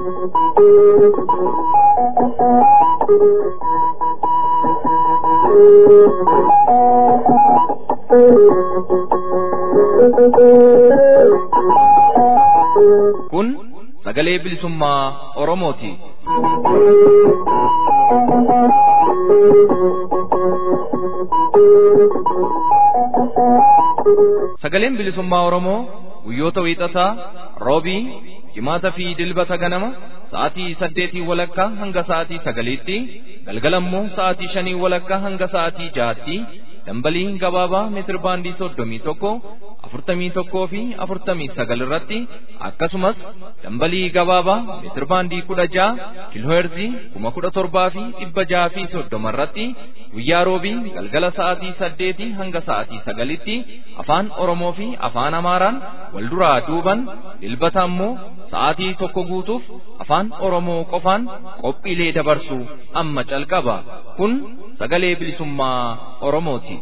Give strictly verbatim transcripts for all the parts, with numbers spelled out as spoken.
Kun sagalee bilisummaa Oromooti. Sagaleen bilisummaa Oromoo guyyoota wiixataa, roobii, jimaataa fi dilbata ganama sa'aatii saddeetii walakkaa hanga sa'aatii sagaliitti, galgalammoo sa'aatii shanii walakkaa hanga sa'aatii jahaatti dambalii gabaabaa meetir baandii soddomii tokko afurtamii tokkoo fi afurtamii sagal irratti akkasumas dambalii gabaabaa meetir baandii kudha jaha kiilooheerzii kuma kudha torbaa fi dhibba jaha fi soddoma irratti guyyaa roobii galgala sa'aatii saddeetii hanga sa'aatii sagalitti afaan Oromoo fi afaan Amaaraan wal duraa duuban, dilbata ammoo sa'aatii tokko guutuuf afaan Oromoo qofaan qophiilee dabarsu amma calqaba. Kun sagalee bilisummaa Oromooti.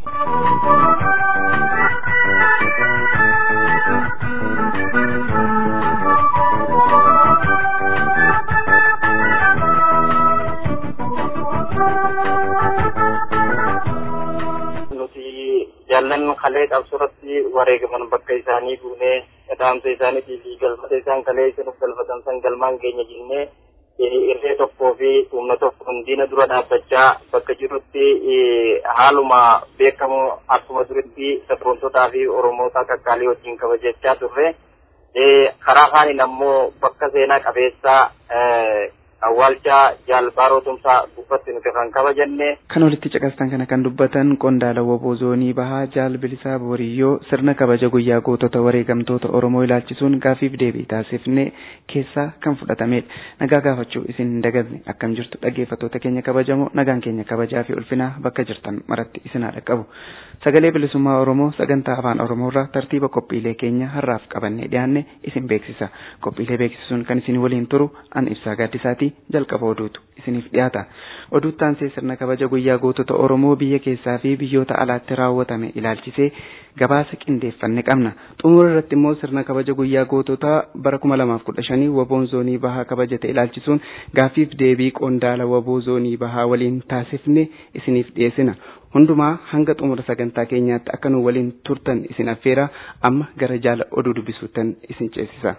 Jaallan kalee qabsurratti wareegaman bakka isaanii buunee dhaamsa isaaniitii fi galmata isaan kalee isaaniif galfatan san galmaan keenya jennee irree tokkoo fi humna tokkoon diina dura dhaabbachaa bakka jirutti haaluma beekamu akkuma duritti sabboontotaa fi Oromoota kakkaalii wajjin kabajachaa turre. Karaa kaaniin ammoo bakka seenaa qabeessaa awwaalchaa jaalbaaroo tumsaa buufatti nuti kan kabajanne. Kan walitti caqastan kana kan dubbatan qondaala woboo zoonii bahaa jaal bilisaa boriyyoo sirna kabaja guyyaa gootota wareegamtoota Oromoo ilaalchisuun gaafiif deebii taasifne keessaa kan fudhatamedha. Nagaa gaafachuu isin hin dagatne akkam jirtu dhaggeeffattoota keenya kabajamoo, nagaan keenya kabajaa fi ulfinaa bakka jirtan maratti isin haa dhaqqabu. Sagalee bilisummaa Oromoo sagantaa afaan Oromoorraa tartiiba qophiilee keenya har'aaf qabannee dhiyaanne isin beeksisa. Qophiilee beeksisuun kan isin waliin turu an ibsaa gaaddisaati. Jalqaba oduutu isiniif dhiyaata. Oduuttaan sirna kabaja guyyaa gootota Oromoo biyya keessaa fi biyyoota alaatti raawwatame ilaalchisee gabaasa qindeeffanne qabna. Xumura irratti immoo sirna kabaja guyyaa gootota bara kuma lamaaf kudha shanii waboon zoonii bahaa kabajate ilaalchisuun gaafiif deebii qondaala waboo zoonii bahaa waliin taasifne isiniif dhiyeessina. Hundumaa hanga xumura sagantaa keenyaatti akka nu waliin turtan isin affeera. Amma gara jaala oduu dubbisuutan isin ceesisa.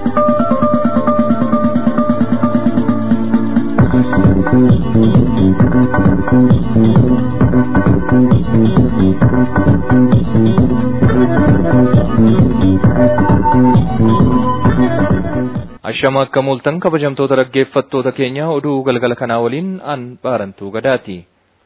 Ashama akka mul'atan kabajamtoota dhaggeeffattoota keenya oduu galgala kanaa waliin an baarantuu gadaati.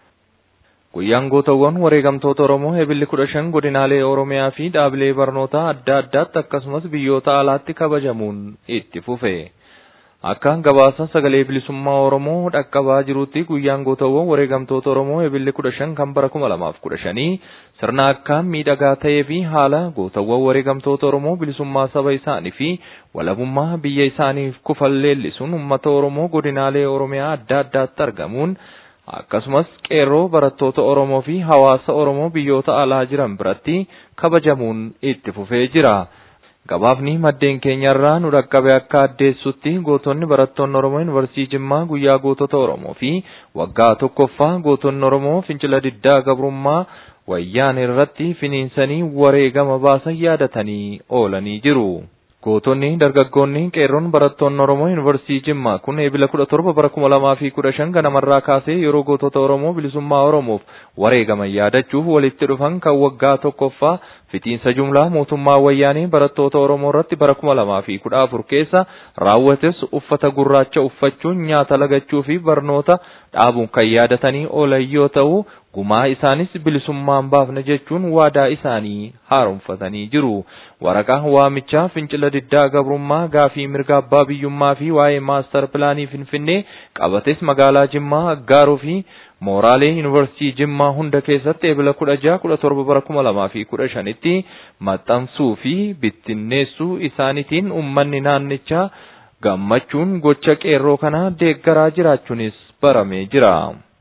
Guyyaan gootawwan wareegamtoota Oromoo ebilli kudha shan godinaalee Oromiyaa fi dhaabilee barnootaa adda addaatti akkasumas biyyoota alaatti kabajamuun itti fufe. Akka gabaasa sagalee bilisummaa Oromoo dhaqqabaa jirutti guyyaan gootawwan wareegamtoota Oromoo ebilli kudha shan kan bara kuma lamaaf kudha shanii sirna akkaan miidhagaa ta'ee fi haala gootawwan wareegamtoota Oromoo bilisummaa saba isaanii fi walabummaa biyya isaaniif kufan leellisuun uummata Oromoo godinaalee Oromiyaa adda addaatti argamuun akkasumas qeerroo barattoota Oromoo fi hawaasa Oromoo biyyoota alaa jiran biratti kabajamuun itti fufee jira. Gabaafni maddeen keenyarraa nu dhaqqabe akka addeessutti gootonni barattoonni Oromoo Yuunivarsiitii Jimmaa guyyaa gootota Oromoo fi waggaa tokkoffaa gootonni Oromoo fincila diddaa gabrummaa wayyaanee irratti finiinsanii wareegama baasan yaadatanii oolanii jiru. Gootonni dargaggoonni qeerroon barattoonni Oromoo Yuunivarsiitii Jimmaa kun eebila kudha torba bara kuma lamaa fi kudha shan ganamarraa kaasee yeroo gootota Oromoo bilisummaa Oromoof wareegaman yaadachuuf walitti dhufan kan waggaa tokkoffaa fitiinsa jumlaa mootummaa wayyaanee barattoota Oromoo irratti bara kuma lamaa fi kudha afur keessa raawwates uffata gurraacha uffachuun nyaata lagachuu fi barnoota dhaabuun kan yaadatanii oolan yoo ta'u gumaa isaanis bilisummaan baafna jechuun waadaa isaanii haaromfatanii jiru. Waraqaa waamichaa fincila diddaa gabrummaa gaafii mirga abbaa biyyummaa fi waa'ee maastar pilaanii Finfinnee qabates magaalaa Jimmaa Aggaaroo fi Mooraalee Yuunivarsiitii Jimmaa hunda keessatti eebila kudha jaha kudha torba bara kuma lamaa fi kudha shanitti maxxansuu fi bittinneessuu isaaniitiin uummanni naannichaa gammachuun gocha qeerroo kana deeggaraa jiraachuunis baramee jira.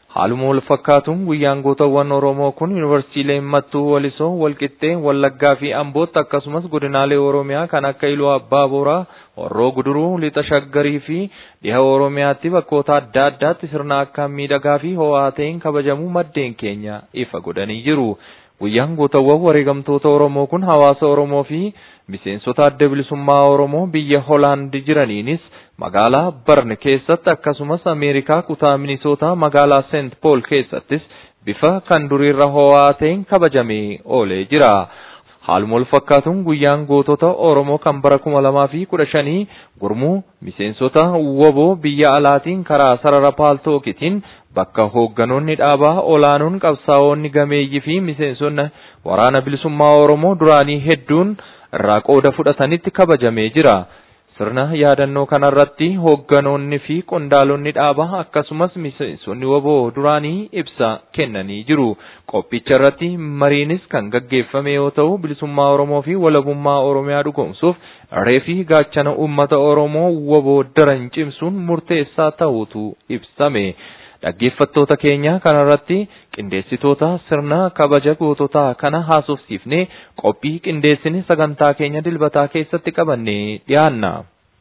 Haaluma wal fakkaatuun guyyaan gootawwan Oromoo kun yuunivarsiitiilee Mattuu, Walisoo, Walqixxee, Wallaggaa fi Ambootti akkasumas godinaalee Oromiyaa kan akka Iluu Abbaa Booraa, Horroo Guduruu, Lixa Shaggarii fi dhiha Oromiyaatti bakkoota adda addaatti sirna akkaan miidhagaa fi ho'aa ta'een kabajamuu maddeen keenya ifa godhanii jiru. Guyyaan gootawwan wareegamtoota Oromoo kun hawaasa Oromoo fi miseensota adda bilisummaa Oromoo biyya Hoolaand jiraniinis magaalaa Barne keessatti akkasumas Ameerikaa kutaa Minisoota magaalaa Saint Paul keessattis bifa kan duriirra ho'aa ta'een kabajamee oolee jira. Haaluma wal fakkaatuun guyyaan gootota Oromoo kan bara kuma lamaa fi kudha shanii gurmuu miseensota woboo biyya alaatiin karaa sarara paaltookitiin bakka hoogganoonni dhaabaa olaanoon qabsaa'onni gameeyyii fi miseensonni waraana bilisummaa Oromoo duraanii hedduun irraa qooda fudhatanitti kabajamee jira. Sirna yaadannoo kanarratti hoogganoonni fi qondaalonni dhaabaa akkasumas miseensonni woboo duraanii ibsa kennanii jiru. Qophicha irratti mariinis kan gaggeeffame yoo ta'u bilisummaa Oromoo fi walabummaa Oromiyaa dhugoomsuuf reefi gaachana uummata Oromoo woboo daran cimsuun murteessaa ta'uutu ibsame. Dhaggeeffattoota keenya kanarratti qindeessitoota sirna kabaja goototaa kana haasofsiifnee qophii qindeessine sagantaa keenya dilbataa keessatti qabannee dhiyaanna.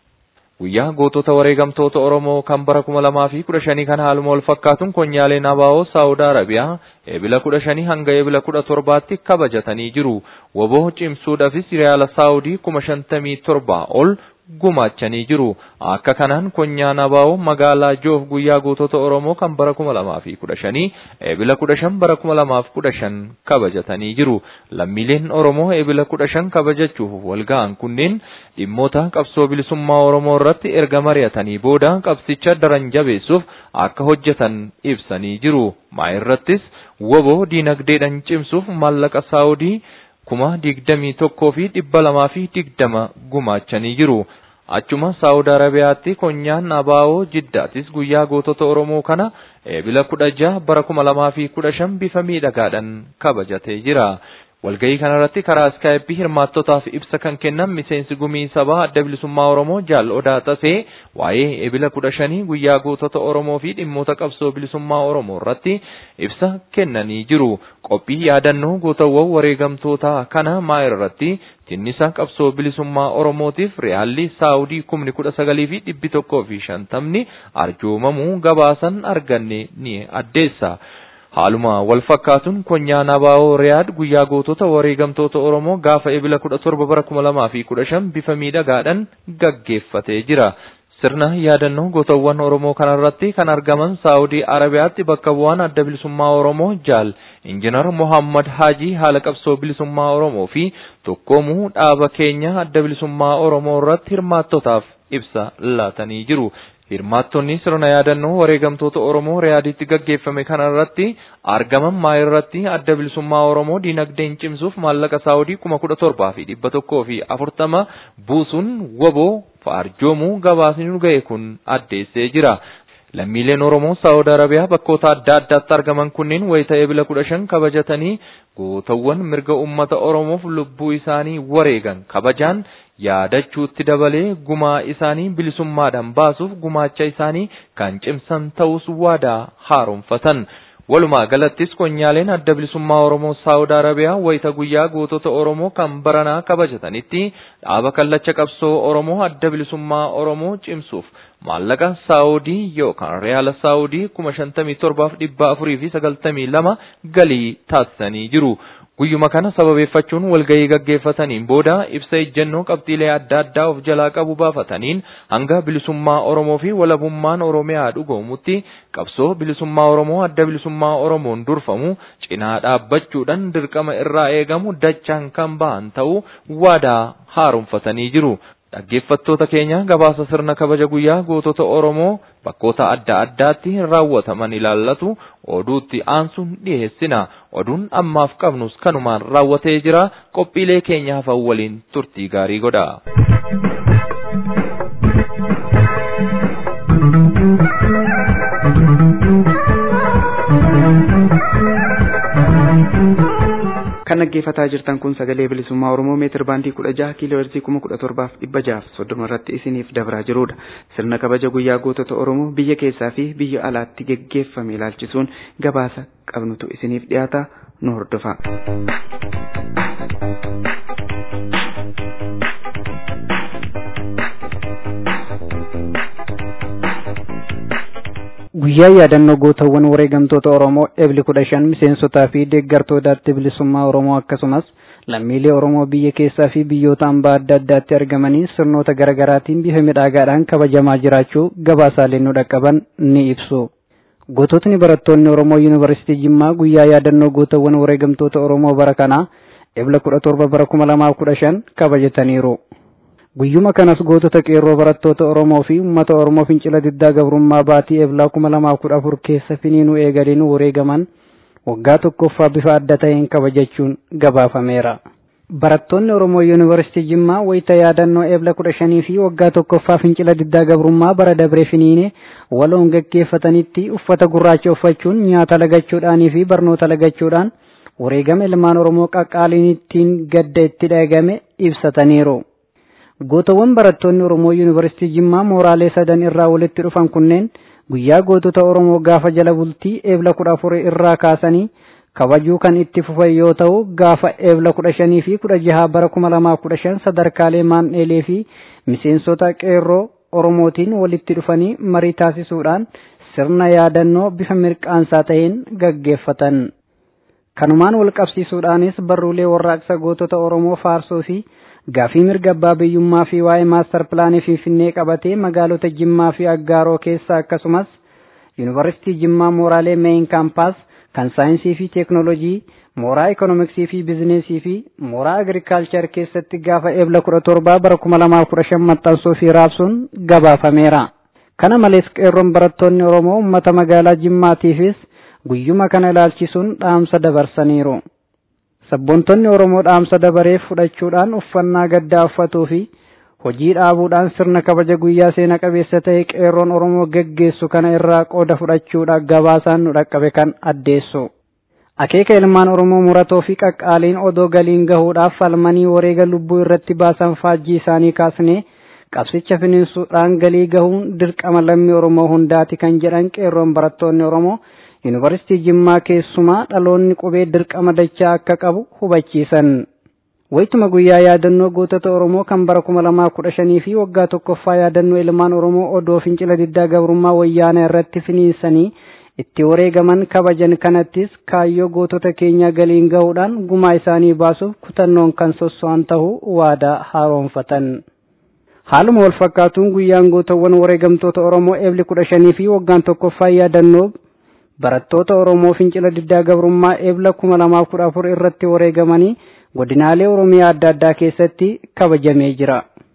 Guyyaa gootota wareegamtoota Oromoo kan bara kuma lamaa fi kudha shanii kan haaluma wal fakkaatuun konyaaleen Abaawoo Saawud Arabiyaa eebila kudha shanii hanga eebila kudha torbaatti kabajatanii jiru. Woboo cimsuudhaafis riyaala Saawudii kuma shantamii torbaa ol gumaachanii jiru. Akka kanaan konyaan Abaawoo magaalaa Joof guyyaa gootota Oromoo kan bara kuma lamaa fi kudha shanii eebila kudha shan bara kuma lamaa fi kudha shan kabajatanii jiru. Lammiileen Oromoo eebila kudha shan kabajachuuf walga'an kunneen dhimmoota qabsoo bilisummaa Oromoo irratti erga mari'atanii booda qabsicha daran jabeessuuf akka hojjetan ibsanii jiru. Maayirrattis woboo diinagdeedhaan cimsuuf maallaqa Saawudii kuma digdamii tokkoo fi dhibba lamaa fi digdama gumaachanii jiru. Achuma Saawud Arabiyaatti konyaan Abaawoo Jiddaatis guyyaa gootota Oromoo kana eebila kudha jaha bara kuma lamaa fi kudha shan bifa miidhagaadhaan kabajatee jira. Walgahii kanarratti karaa Skype hirmaattotaaf ibsa kan kennan miseensi gumii sabaa adda bilisummaa Oromoo Jaal Odaa Tasee waa'ee eebila kudha shanii guyyaa gootota Oromoo fi dhimmoota qabsoo bilisummaa Oromoo irratti ibsa kennanii jiru. Qophii yaadannoo gootawwan wareegamtoota kana maayir irratti tinnisa qabsoo bilisummaa Oromootiif riyaalli Saawudii kumni kudha sagalii fi dhibbi tokkoo fi shantamni arjoomamuu gabaasan arganne ni addeessa. Haaluma wal fakkaatuun konyaan Abaawoo Riyaad guyyaa gootota wareegamtoota Oromoo gaafa eebila kudha torba bara kuma lamaa fi kudha shan bifa miidhagaadhaan gaggeeffatee jira. Sirna yaadannoo gootawwan Oromoo kanarratti kan argaman Saawudii Arabiyaatti bakka bu'aan adda bilisummaa Oromoo Jaal Injiinar Muhammad Haajii haala qabsoo bilisummaa Oromoo fi tokkoomuu dhaaba keenya adda bilisummaa Oromoo irratti hirmaattotaaf ibsa laatanii jiru. Hirmaattonni sirna yaadannoo wareegamtoota Oromoo Riyaaditti gaggeeffame kanarratti argaman maayirratti adda bilisummaa Oromoo diinagdeen cimsuuf maallaqa Saawudii kuma kudha torbaa fi dhibba tokkoo fi afurtama buusuun woboo arjoomuu gabaasni nu ga'e kun addeessee jira. Lammiileen Oromoo Saawud Arabiyaa bakkoota adda addaatti argaman kunneen wayita eebila kudha shan kabajatanii gootawwan mirga uummata Oromoof lubbuu isaanii wareegan kabajaan yaadachuutti dabalee gumaa isaanii bilisummaadhaan baasuuf gumaacha isaanii kan cimsan ta'us waadaa haaromfatan. Walumaa galattis konyaaleen adda bilisummaa Oromoo Saawud Arabiyaa wayita guyyaa gootota Oromoo kan baranaa kabajatanitti dhaaba kallacha qabsoo Oromoo adda bilisummaa Oromoo cimsuuf maallaqa Saawudii yookaan riyaala Saawudii kuma shantamii torbaaf dhibba afurii fi sagaltamii lama galii taasisanii jiru. Guyyuma kana sababeeffachuun walgahii gaggeeffataniin booda ibsa ejjennoo qabxiilee adda addaa of jalaa qabu baafataniin hanga bilisummaa Oromoo fi walabummaan Oromiyaa dhugoomutti qabsoo bilisummaa Oromoo adda bilisummaa Oromoon durfamu cinaa dhaabbachuudhaan dirqama irraa eegamu dachaan kan bahan ta'uu waadaa haaromfatanii jiru. Dhaggeeffattoota keenya gabaasa sirna kabaja guyyaa gootota Oromoo bakkoota adda addaatti raawwataman ilaallatu oduutti aansuun dhiyeessina. Oduun ammaaf qabnus kanumaan raawwatee jira. Qophiilee keenyaaf waliin turtii gaarii godha. Kan dhaggeeffataa jirtan kun sagalee bilisummaa Oromoo meetir baandii kudha jaha kiiloo heerzii kuma kudha torbaaf dhibba jahaaf soddoma irratti isiniif dabraa jirudha. Sirna kabaja guyyaa gootota Oromoo biyya keessaa fi biyya alaatti geggeeffame ilaalchisuun gabaasa qabnutu isiniif dhiyaata nu hordofaa. Guyyaa yaadannoo gootawwan wareegamtoota Oromoo Ebli kudha shan miseensotaa fi deeggartoota adda bilisummaa Oromoo akkasumas lammiilee Oromoo biyya keessaa fi biyyoota hambaa adda addaatti argamanii sirnoota garaagaraatiin bifa midhaagaadhaan kabajamaa jiraachuu gabaasaaleen nu dhaqqaban ni ibsu. Goototni barattoonni Oromoo Yuunivarsiitii Jimmaa guyyaa yaadannoo gootawwan wareegamtoota Oromoo bara kanaa Ebla kudha torba bara kuma lamaaf kudha shan kabajataniiru. Guyyuma kanas gootota qeerroo barattoota Oromoo fi uummata Oromoo fincila diddaa gabrummaa baatii Eblaa kuma lamaaf kudha afur keessa finiinuu eegaleen wareegaman waggaa tokkoffaa bifa adda ta'een kabajachuun gabaafameera. Barattoonni Oromoo Yuunivarsiitii Jimmaa wayita yaadannoo Ebla kudha shanii fi waggaa tokkoffaa fincila diddaa gabrummaa bara dabree finiine waloon gaggeeffatanitti uffata gurraacha uffachuun nyaata lagachuudhaanii fi barnoota lagachuudhaan wareegama ilmaan Oromoo qaqqaaliin ittiin gadda itti dhagame ibsataniiru. Gootawwan barattoonni Oromoo Yuunivarsiitii Jimmaa mooraalee sadan irraa walitti dhufan kunneen guyyaa gootota Oromoo gaafa jala bultii Ebla kudha afur irraa kaasanii kabajuu kan itti fufan yoo ta'u gaafa Ebla kudha shanii fi kudha jaha bara kuma lamaaf kudha shan sadarkaalee maandheelee fi miseensota qeerroo Oromootiin walitti dhufanii marii taasisuudhaan sirna yaadannoo bifa mirqaansaa ta'een gaggeeffatan. Kanumaan wal qabsiisuudhaanis barruulee warraaqsa gootota Oromoo faarsoo fi gaafii mirga abbaa biyyummaa fi waa'ee maastar pilaanii Finfinnee qabatee magaalota Jimmaa fi Aggaaroo keessa akkasumas Yuunivarsiitii Jimmaa mooraalee Meeyin kaampaas kan saayinsii fi teeknooloojii, mooraa ikoonomiksii fi bizineesii fi mooraa agirikaalchar keessatti gaafa Ebla kudha torbaa bara kuma lamaaf kudha shan maxxansuu fi raabsuun gabaafameera. Kana malees qeerroon barattoonni Oromoo uummata magaalaa Jimmaatiifis guyyuma kana ilaalchisuun dhaamsa dabarsaniiru. Sabboontonni Oromoo dhaamsa dabareef fudhachuudhaan uffannaa gaddaa uffatuu fi hojii dhaabuudhaan sirna kabaja guyyaa seena qabeessa ta'e qeerroon Oromoo gaggeessu kana irraa qooda fudhachuudhaan gabaasaan nu dhaqqabe kan addeessu. Akeeka ilmaan Oromoo muratoo fi qaqqaaliin odoo galiin gahuudhaaf falmanii wareega lubbuu irratti baasan faajjii isaanii kaasnee qabsicha finiinsuudhaan galii gahuun dirqama lammii Oromoo hundaati kan jedhan qeerroon barattoonni Oromoo Yuunivarsiitii Jimmaa keessumaa dhaloonni qubee dirqama dachaa akka qabu hubachiisan. Wayituma guyyaa yaadannoo gootota Oromoo kan bara kuma lamaaf kudha shanii fi waggaa tokkoffaa yaadannoo ilmaan Oromoo odoo fincila diddaa gabrummaa wayyaanaa irratti finiinsanii itti wareegaman kabajan kanattis kaayyoo gootota keenya galiin gahuudhaan gumaa isaanii baasuuf kutannoon kan sosso'an ta'uu waadaa haaromfatan. Haaluma wal fakkaatuun guyyaan gootawwan wareegamtoota Oromoo Ebli kudha shanii fi waggaan tokkoffaa yaadannoo barattoota Oromoo fincila diddaa gabrummaa Ebla kuma lamaaf kudha afur irratti wareegamanii godinaalee Oromiyaa adda addaa keessatti kabajamee jira.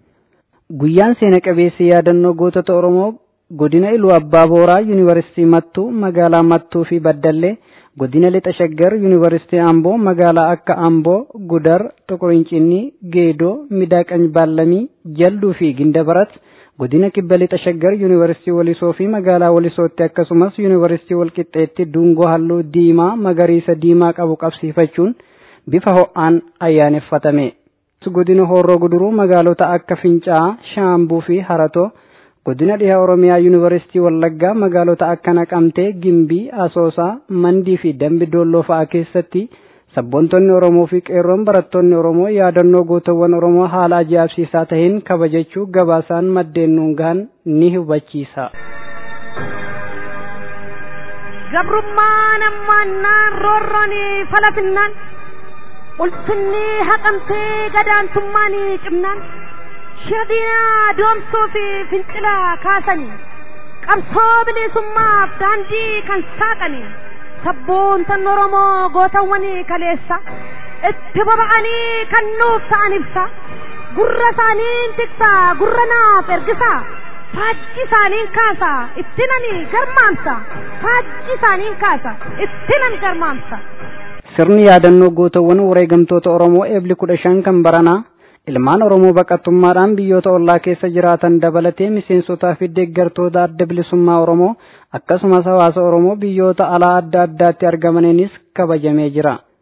Guyyaan seena qabeessi yaadannoo gootota Oromoo godina Iluu Abbaa Booraa Yuunivarsiitii Mattuu magaalaa Mattuu fi Baddallee, godina Lixa Shaggar Yuunivarsiitii Amboo magaalaa akka Amboo, Gudar, Toqorincinnii, Geedoo, Midaaqany Baallamii, Jalduu fi Gindabarat, godina Kibba Lixa Shaggar Yuunivarsiitii Walisoo fi magaalaa Walisootti akkasumas Yuunivarsiitii Walqixxeetti dungoo halluu diimaa magariisa diimaa qabu qabsiifachuun bifa ho'aan ayyaaneffatame. Godina Horroo Guduruu magaalota akka Fincaa'aa, Shaambuu fi Haratoo, godina dhiha Oromiyaa Yuunivarsiitii Wallaggaa magaalota akka Naqamtee, Gimbii, Asoosaa, Mandii fi Dambi Doolloo fa'aa keessatti sabboontonni Oromoo fi qeerroon barattoonni Oromoo yaadannoo gootawwan Oromoo haala ajaa'ibsiisaa ta'een kabajachuu gabaasaan maddeen nuun gahan ni hubachiisa. Gabrummaan ammaannaan roorroon falafinnaan ulfinni haqamtee gadaantummaan cimnaan shadina doomsuu fi fincila kaasanii qabsoo bilisummaaf daandii kan saaqanii sabboontan Oromoo gootawwan kaleessa itti boba'anii kan nuuf ta'an ibsa gurra isaaniin tiksa gurra naaf ergisa faajji isaaniin kaasa itti nani garmaamsa faajji isaaniin kaasa itti nani garmaamsa. Sirni yaadannoo gootawwan wareegamtoota Oromoo Ebli kudha shan kan baranaa ilmaan Oromoo baqattummaadhaan biyyoota ollaa keessa jiraatan dabalatee miseensotaa fi deeggartoota adda bilisummaa Oromoo akkasumas hawaasa Oromoo biyyoota alaa adda addaatti argamaniinis kabajamee jira.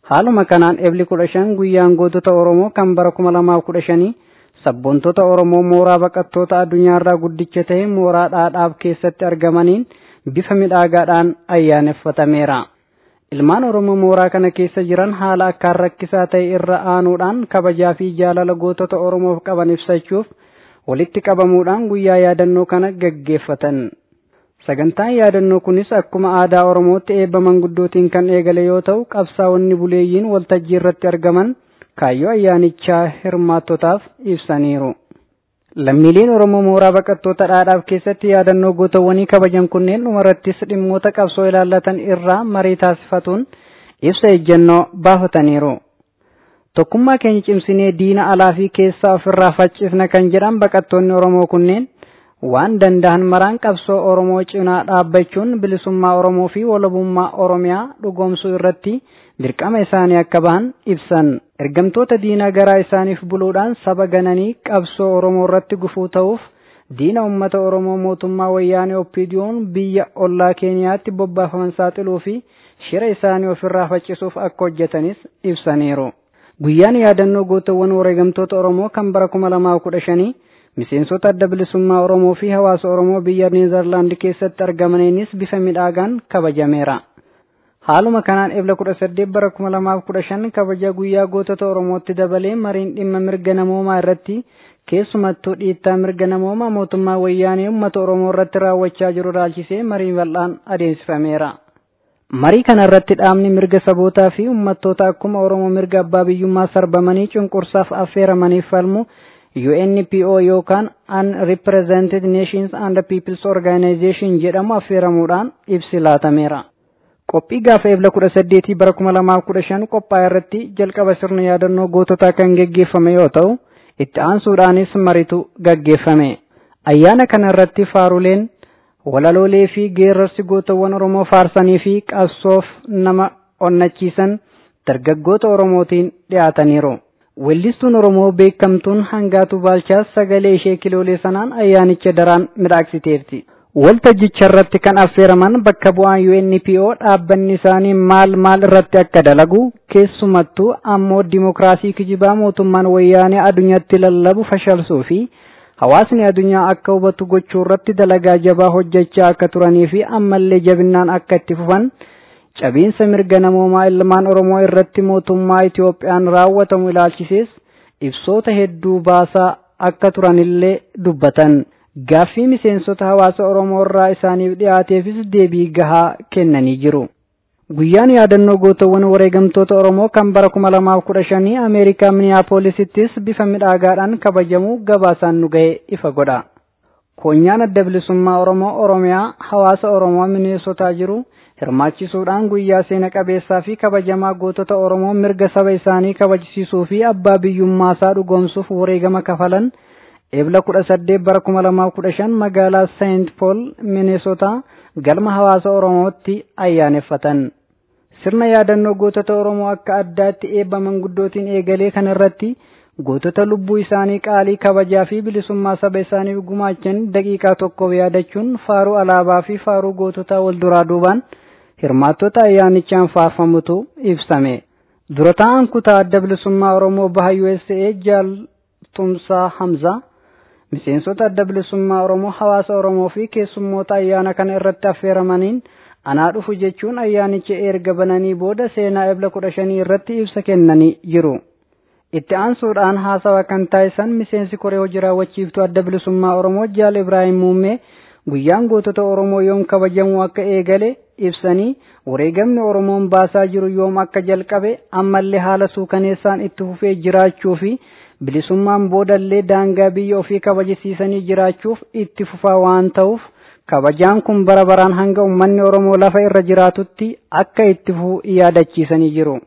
Haaluma kanaan ebli kudha shan guyyaan gootota Oromoo kan bara kuma lamaaf kudha shanii sabboontota Oromoo mooraa baqattoota addunyaarraa guddicha ta'e mooraa Dhaadhaaf keessatti argamaniin bifa midhaagaadhaan ayyaaneffatameera. Ilmaan Oromoo mooraa kana keessa jiran haala akkaan rakkisaa ta'e irra aanuudhaan kabajaa fi jaalala gootota Oromoof qaban ibsachuuf walitti qabamuudhaan guyyaa yaadannoo kana gaggeeffatan. Sagantaan yaadannoo kunis akkuma aadaa Oromootti eebba manguddootiin kan eegale yoo ta'u, qabsaa'onni buleeyyiin waltajjii irratti argaman kaayyoo ayyaanichaa hirmaattotaaf ibsaniiru. Lammiileen Oromoo mooraa baqattoota Dhaadhaaf keessatti yaadannoo gootawwanii kabajan kunneen dhumarrattis dhimmoota qabsoo ilaallatan irraa marii taasifatuun ibsa ejjennoo baafataniiru. Tokkummaa keenya cimsinee diina alaa fi keessaa ofirraa faccisna kan jedhan baqattoonni Oromoo kunneen waan danda'an maraan qabsoo Oromoo cinaa dhaabbachuun bilisummaa Oromoo fi walabummaa Oromiyaa dhugoomsuu irratti dirqama isaanii akka bahan ibsan. Ergamtoota diinaa garaa isaaniif buluudhaan saba gananii qabsoo Oromoo irratti gufuu ta'uuf diina uummata Oromoo mootummaa wayyaanee Oppiidiyoon biyya ollaa Keeniyaatti bobbaafaman saaxiluu fi shira isaanii ofirraa faccisuuf akka hojjetanis ibsaniiru. Guyyaan yaadannoo gootawwan wareegamtoota Oromoo kan bara kuma lamaaf kudha shanii miseensota adda bilisummaa Oromoo fi hawaasa Oromoo biyya Neezerlaand keessatti argamaniinis bifa midhaagaan kabajameera. Haaluma kanaan ebla kudha saddeet bara kuma lamaaf kudha shan kabaja guyyaa gootota Oromootti dabalee mariin dhimma mirga namoomaa irratti keessumattuu dhiittaa mirga namoomaa mootummaa wayyaanee uummata Oromoo irratti raawwachaa jiru ilaalchisee marii bal'aan adeemsifameera. Marii kana irratti dhaabni mirga sabootaa fi uummattoota akkuma Oromoo mirga abbaa biyyummaa sarbamanii cunqursaaf affeeramaniif falmu U N P O yookaan Unrepresented Nations and Peoples Organization jedhamu affeeramuudhaan ibsi laatameera. Qophii gaafa ebla kudha saddeetii bara kuma lamaaf kudha shan qophaa'e irratti jalqaba sirna yaadannoo goototaa kan gaggeeffame yoo ta'u, itti aansuudhaanis mariitu gaggeeffame. Ayyaana kana irratti faaruleen walaloolee fi geerrarsi gootawwan Oromoo faarsanii fi qabsoof nama onnachiisan dargaggoota Oromootiin dhiyaataniiru. Weellistuun Oromoo beekamtuun Hangaatu Baalchaas sagalee ishee kiloolee sanaan ayyaanicha daraan midhaaksiteerti. Waltajjicha irratti kan affeeraman bakka bu'aan U N P O dhaabbanni isaanii maal maal irratti akka dalagu keessumattuu ammoo dimokiraasii kijibaa mootummaan wayyaanee addunyaatti lallabu fashalsuu fi hawaasni addunyaa akka hubatu gochuu irratti dalagaa jabaa hojjechaa akka turanii fi ammallee jabinaan akka itti fufan cabiinsa mirga namoomaa ilmaan Oromoo irratti mootummaa Itiyoophiyaan raawwatamu ilaalchisees ibsoota hedduu baasaa akka turanillee dubbatan. Gaaffii miseensota hawaasa Oromoo irraa isaaniif dhiyaateefis deebii gahaa kennanii jiru. Guyyaan yaadannoo gootawwan wareegamtoota Oromoo kan bara kuma lamaaf kudha shanii Ameerikaa Miniyaapolisittis bifa midhaagaadhaan kabajamu gabaasaan nu ga'e ifa godha. Koonyaan adda bilisummaa Oromoo Oromiyaa hawaasa Oromoo Mineesotaa jiru hirmaachisuudhaan guyyaa seena qabeessaa fi kabajamaa gootota Oromoo mirga saba isaanii kabajsiisuu fi abbaa biyyummaasaa dhugoomsuuf wareegama kafalan ebla kudha saddeet bara kuma lamaaf kudha shan magaalaa Saint Paul Minnesota galma hawaasa Oromootti ayyaaneffatan. Sirna yaadannoo gootota Oromoo akka addaatti eebba manguddootiin eegalee kan irratti gootota lubbuu isaanii qaalii kabajaa fi bilisummaa saba isaaniif gumaachan daqiiqaa tokkoof yaadachuun faaruu alaabaa fi faaruu goototaa wal duraa duubaan hirmaattota ayyaanichaan faarfamutu ibsame. Dura ta'aan kutaa adda bilisummaa Oromoo baha U S A Jaal Tumsaa Hamza miseensota adda bilisummaa Oromoo hawaasa Oromoo fi keessummoota ayyaana kana irratti affeeramaniin anaa dhufu jechuun ayyaanicha erga bananii booda seenaa ebla kudha shanii irratti ibsa kennanii jiru. Itti aansuudhaan haasawa kan taasisan miseensi koree hojii raawwachiiftuu adda bilisummaa Oromoo Jaal Ibrahim Muummee guyyaan gootota Oromoo yoom kabajamu akka eegale ibsanii wareegamni Oromoon baasaa jiru yoom akka jalqabe ammallee haala suukaneessaan itti fufee jiraachuu fi bilisummaan boodallee daangaa biyya ofii kabajisiisanii jiraachuuf itti fufaa waan ta'uuf kabajaan kun bara baraan hanga uummanni Oromoo lafa irra jiraatutti akka itti fufu yaadachiisanii jiru.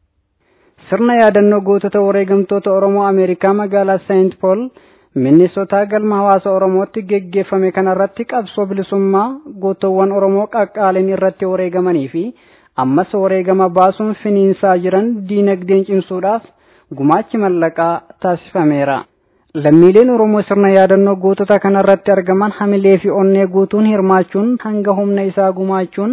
Sirna yaadannoo gootota wareegamtoota Oromoo Ameerikaa magaalaa Saint Paul Minnesota galma hawaasa Oromootti geggeeffame kanarratti qabsoo bilisummaa gootawwan Oromoo qaqqaaliin irratti wareegamanii fi ammas wareegama baasuun finiinsaa jiran diinagdeen cimsuudhaaf gumaachi mallaqaa taasifameera. Lammiileen Oromoo sirna yaadannoo gootota kanarratti argaman hamilee fi onnee guutuun hirmaachuun hanga humna isaa gumaachuun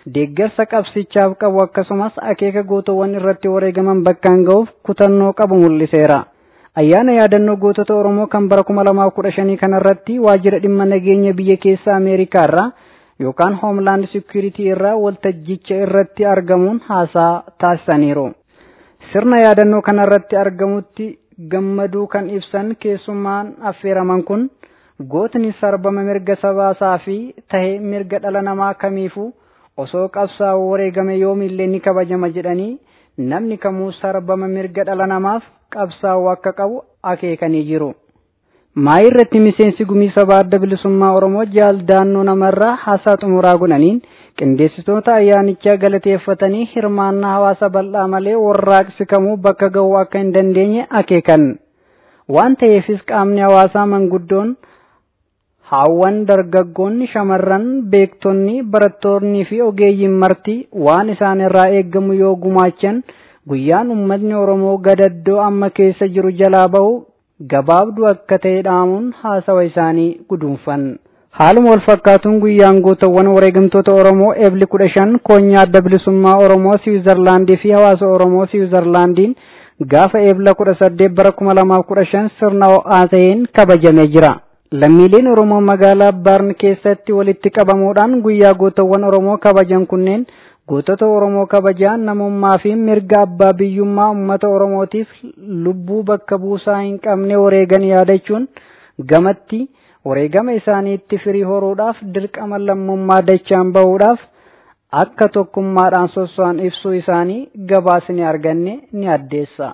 deeggarsa qabsichaaf qabu akkasumas akeeka gootowwan irratti wareegaman bakkaan ga'uuf kutannoo qabu mul'iseera. Ayyaana yaadannoo gootota Oromoo kan bara kuma lamaaf kudha shanii kanarratti waajjira dhimma nageenya biyya keessa Ameerikaa irraa yookaan Homeland Security irraa waltajjicha irratti argamuun haasaa taasisaniiru. Sirna yaadannoo kanarratti argamutti gammaduu kan ibsan keessummaan affeeraman kun gootni sarbama mirga sabaasaa fi tahee mirga dhala namaa kamiifuu osoo qabsaa'uu wareegame yoomillee ni kabajama jedhanii namni kamuu sarbama mirga dhala namaaf qabsaa'uu akka qabu akeekanii jiru. Maayii irratti miseensi gumii sabaa adda bilisummaa Oromoo jaal daannoo namarraa haasaa xumuraa godhaniin qindeessitoota ayyaanichaa galateeffatanii hirmaannaa hawaasa bal'aa malee warraaqsi kamuu bakka ga'uu akka hin dandeenye akeekan. Waan ta'eefis qaamni hawaasaa manguddoon haawwan dargaggoonni shamarran beektonni barattoonni fi ogeeyyiin marti waan isaan irraa eeggamu yoo gumaachan guyyaan ummatni Oromoo gadaddoo amma keessa jiru jalaa bahu gabaabduu akka ta'e dhaamuun haasawa isaanii guduunfan. Haaluma wal fakkaatuun guyyaan gootawwan wareegamtoota Oromoo eebli kudha shan koonyaa adda bilisummaa Oromoo Siwiizerlaandii fi hawaasa Oromoo Siwiizerlaandiin gaafa eebla kudha saddeet bara kuma lamaaf kudha shan sirna ho'aa ta'een kabajamee jira. Lammiileen Oromoo magaalaa Baarn keessatti walitti qabamuudhaan guyyaa gootawwan Oromoo kabajan kunneen gootota Oromoo kabajaan namummaa fi mirga abbaa biyyummaa uummata Oromootiif lubbuu bakka buusaa hin qabne wareegan yaadachuun gamatti wareegama isaaniitti firii horuudhaaf dirqama lammummaa dachaan bahuudhaaf akka tokkummaadhaan sosso'an ibsuu isaanii gabaasni arganne ni addeessa.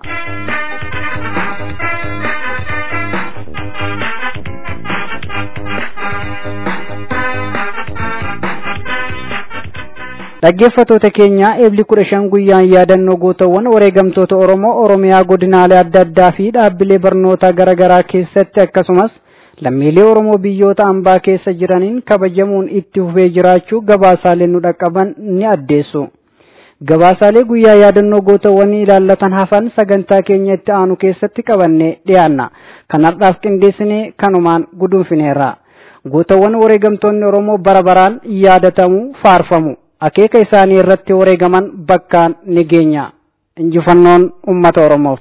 Dhaggeeffattoota keenya eebli kudha shan guyyaan yaadannoo gootawwan wareegamtoota Oromoo Oromiyaa godinaalee adda addaa fi dhaabbilee barnootaa garaa garaa keessatti akkasumas lammiilee Oromoo biyyoota ambaa keessa jiraniin kabajamuun itti fufee jiraachuu gabaasaalee nu dhaqqaban ni addeessu. Gabaasaalee guyyaa yaadannoo gootawwanii ilaallatan hafan sagantaa keenya itti aanu keessatti qabannee dhiyaanna. Kanarraaf qindeessinee kanumaan guduunfineerra. Gootawwan wareegamtoonni Oromoo bara baraan yaadatamu faarfamu. Akeeka isaanii irratti wareegaman bakkaan ni geenya. Injifannoon uummata Oromoof.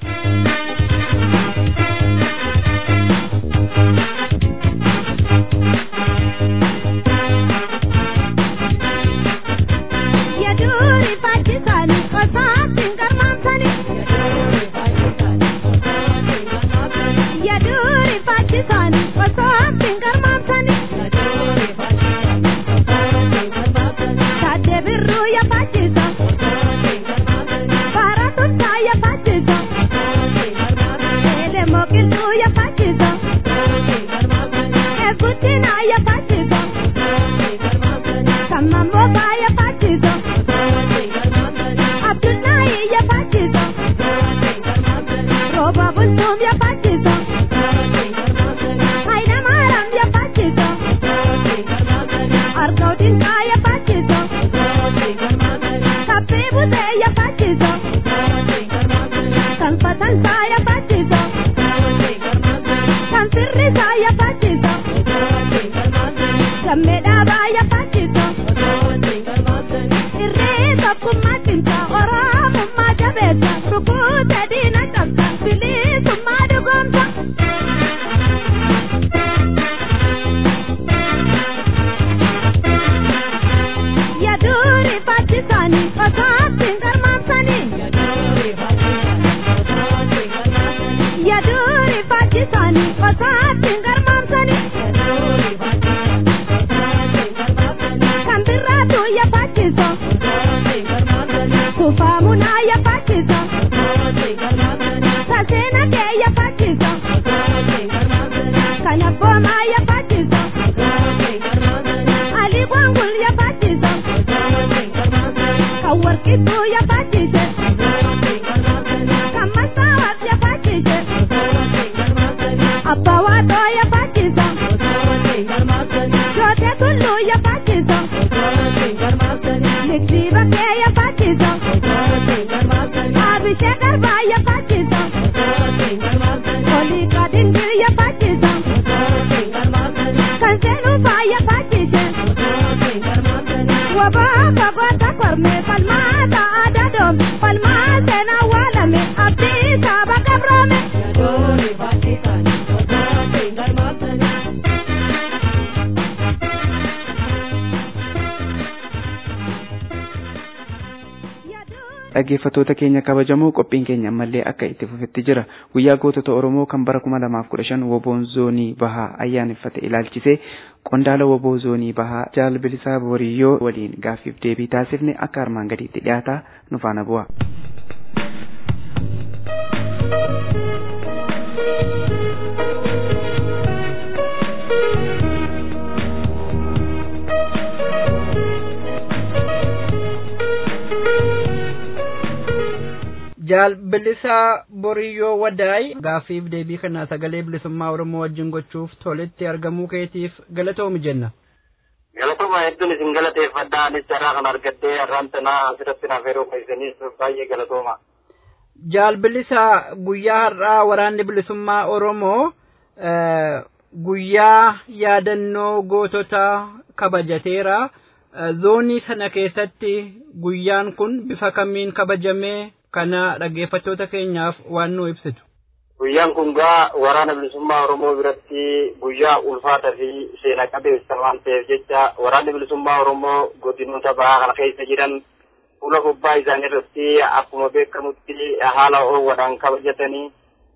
Wababa dhaggeeffattoota keenya kabajamoo qophiin keenya ammallee akka itti fufetti jira. Guyyaa gootota Oromoo kan bara kuma lamaaf kudha shan woboon zoonii bahaa ayyaaneffate ilaalchisee qondaala woboo zoonii bahaa Jaal Bilisaa Boriyyoo waliin gaaffiif deebii taasifne akka armaan gadiitti dhiyaata nu faana bu'a. Jaal Bilisaa Boriyyoo Wadaay gaaffiif deebii kana sagalee bilisummaa Oromoo wajjin gochuuf toletti argamuu keetiif galatoomi jenna. Galatooma hedduun isin galateeffadha. Anis carraa kan argadhee har'aan tanaa asirratti naaf yeroo keessaniif baay'ee galatooma. Jaal Bilisaa guyyaa har'aa waraanni bilisummaa Oromoo guyyaa yaadannoo gootota kabajateera. Zoonii sana keessatti guyyaan kun bifa kamiin kabajamee kana dhaggeeffattoota keenyaaf waan nu ibsitu. Guyyaan kun gaa waraana bilisummaa Oromoo biratti guyyaa ulfaataa fi seena qabeessa waan ta'eef jecha waraanni bilisummaa Oromoo godinoota bahaa kana keessa jiran fuula gubbaa isaanii irratti akkuma beekamutti haala ho'aadhaan kabajatanii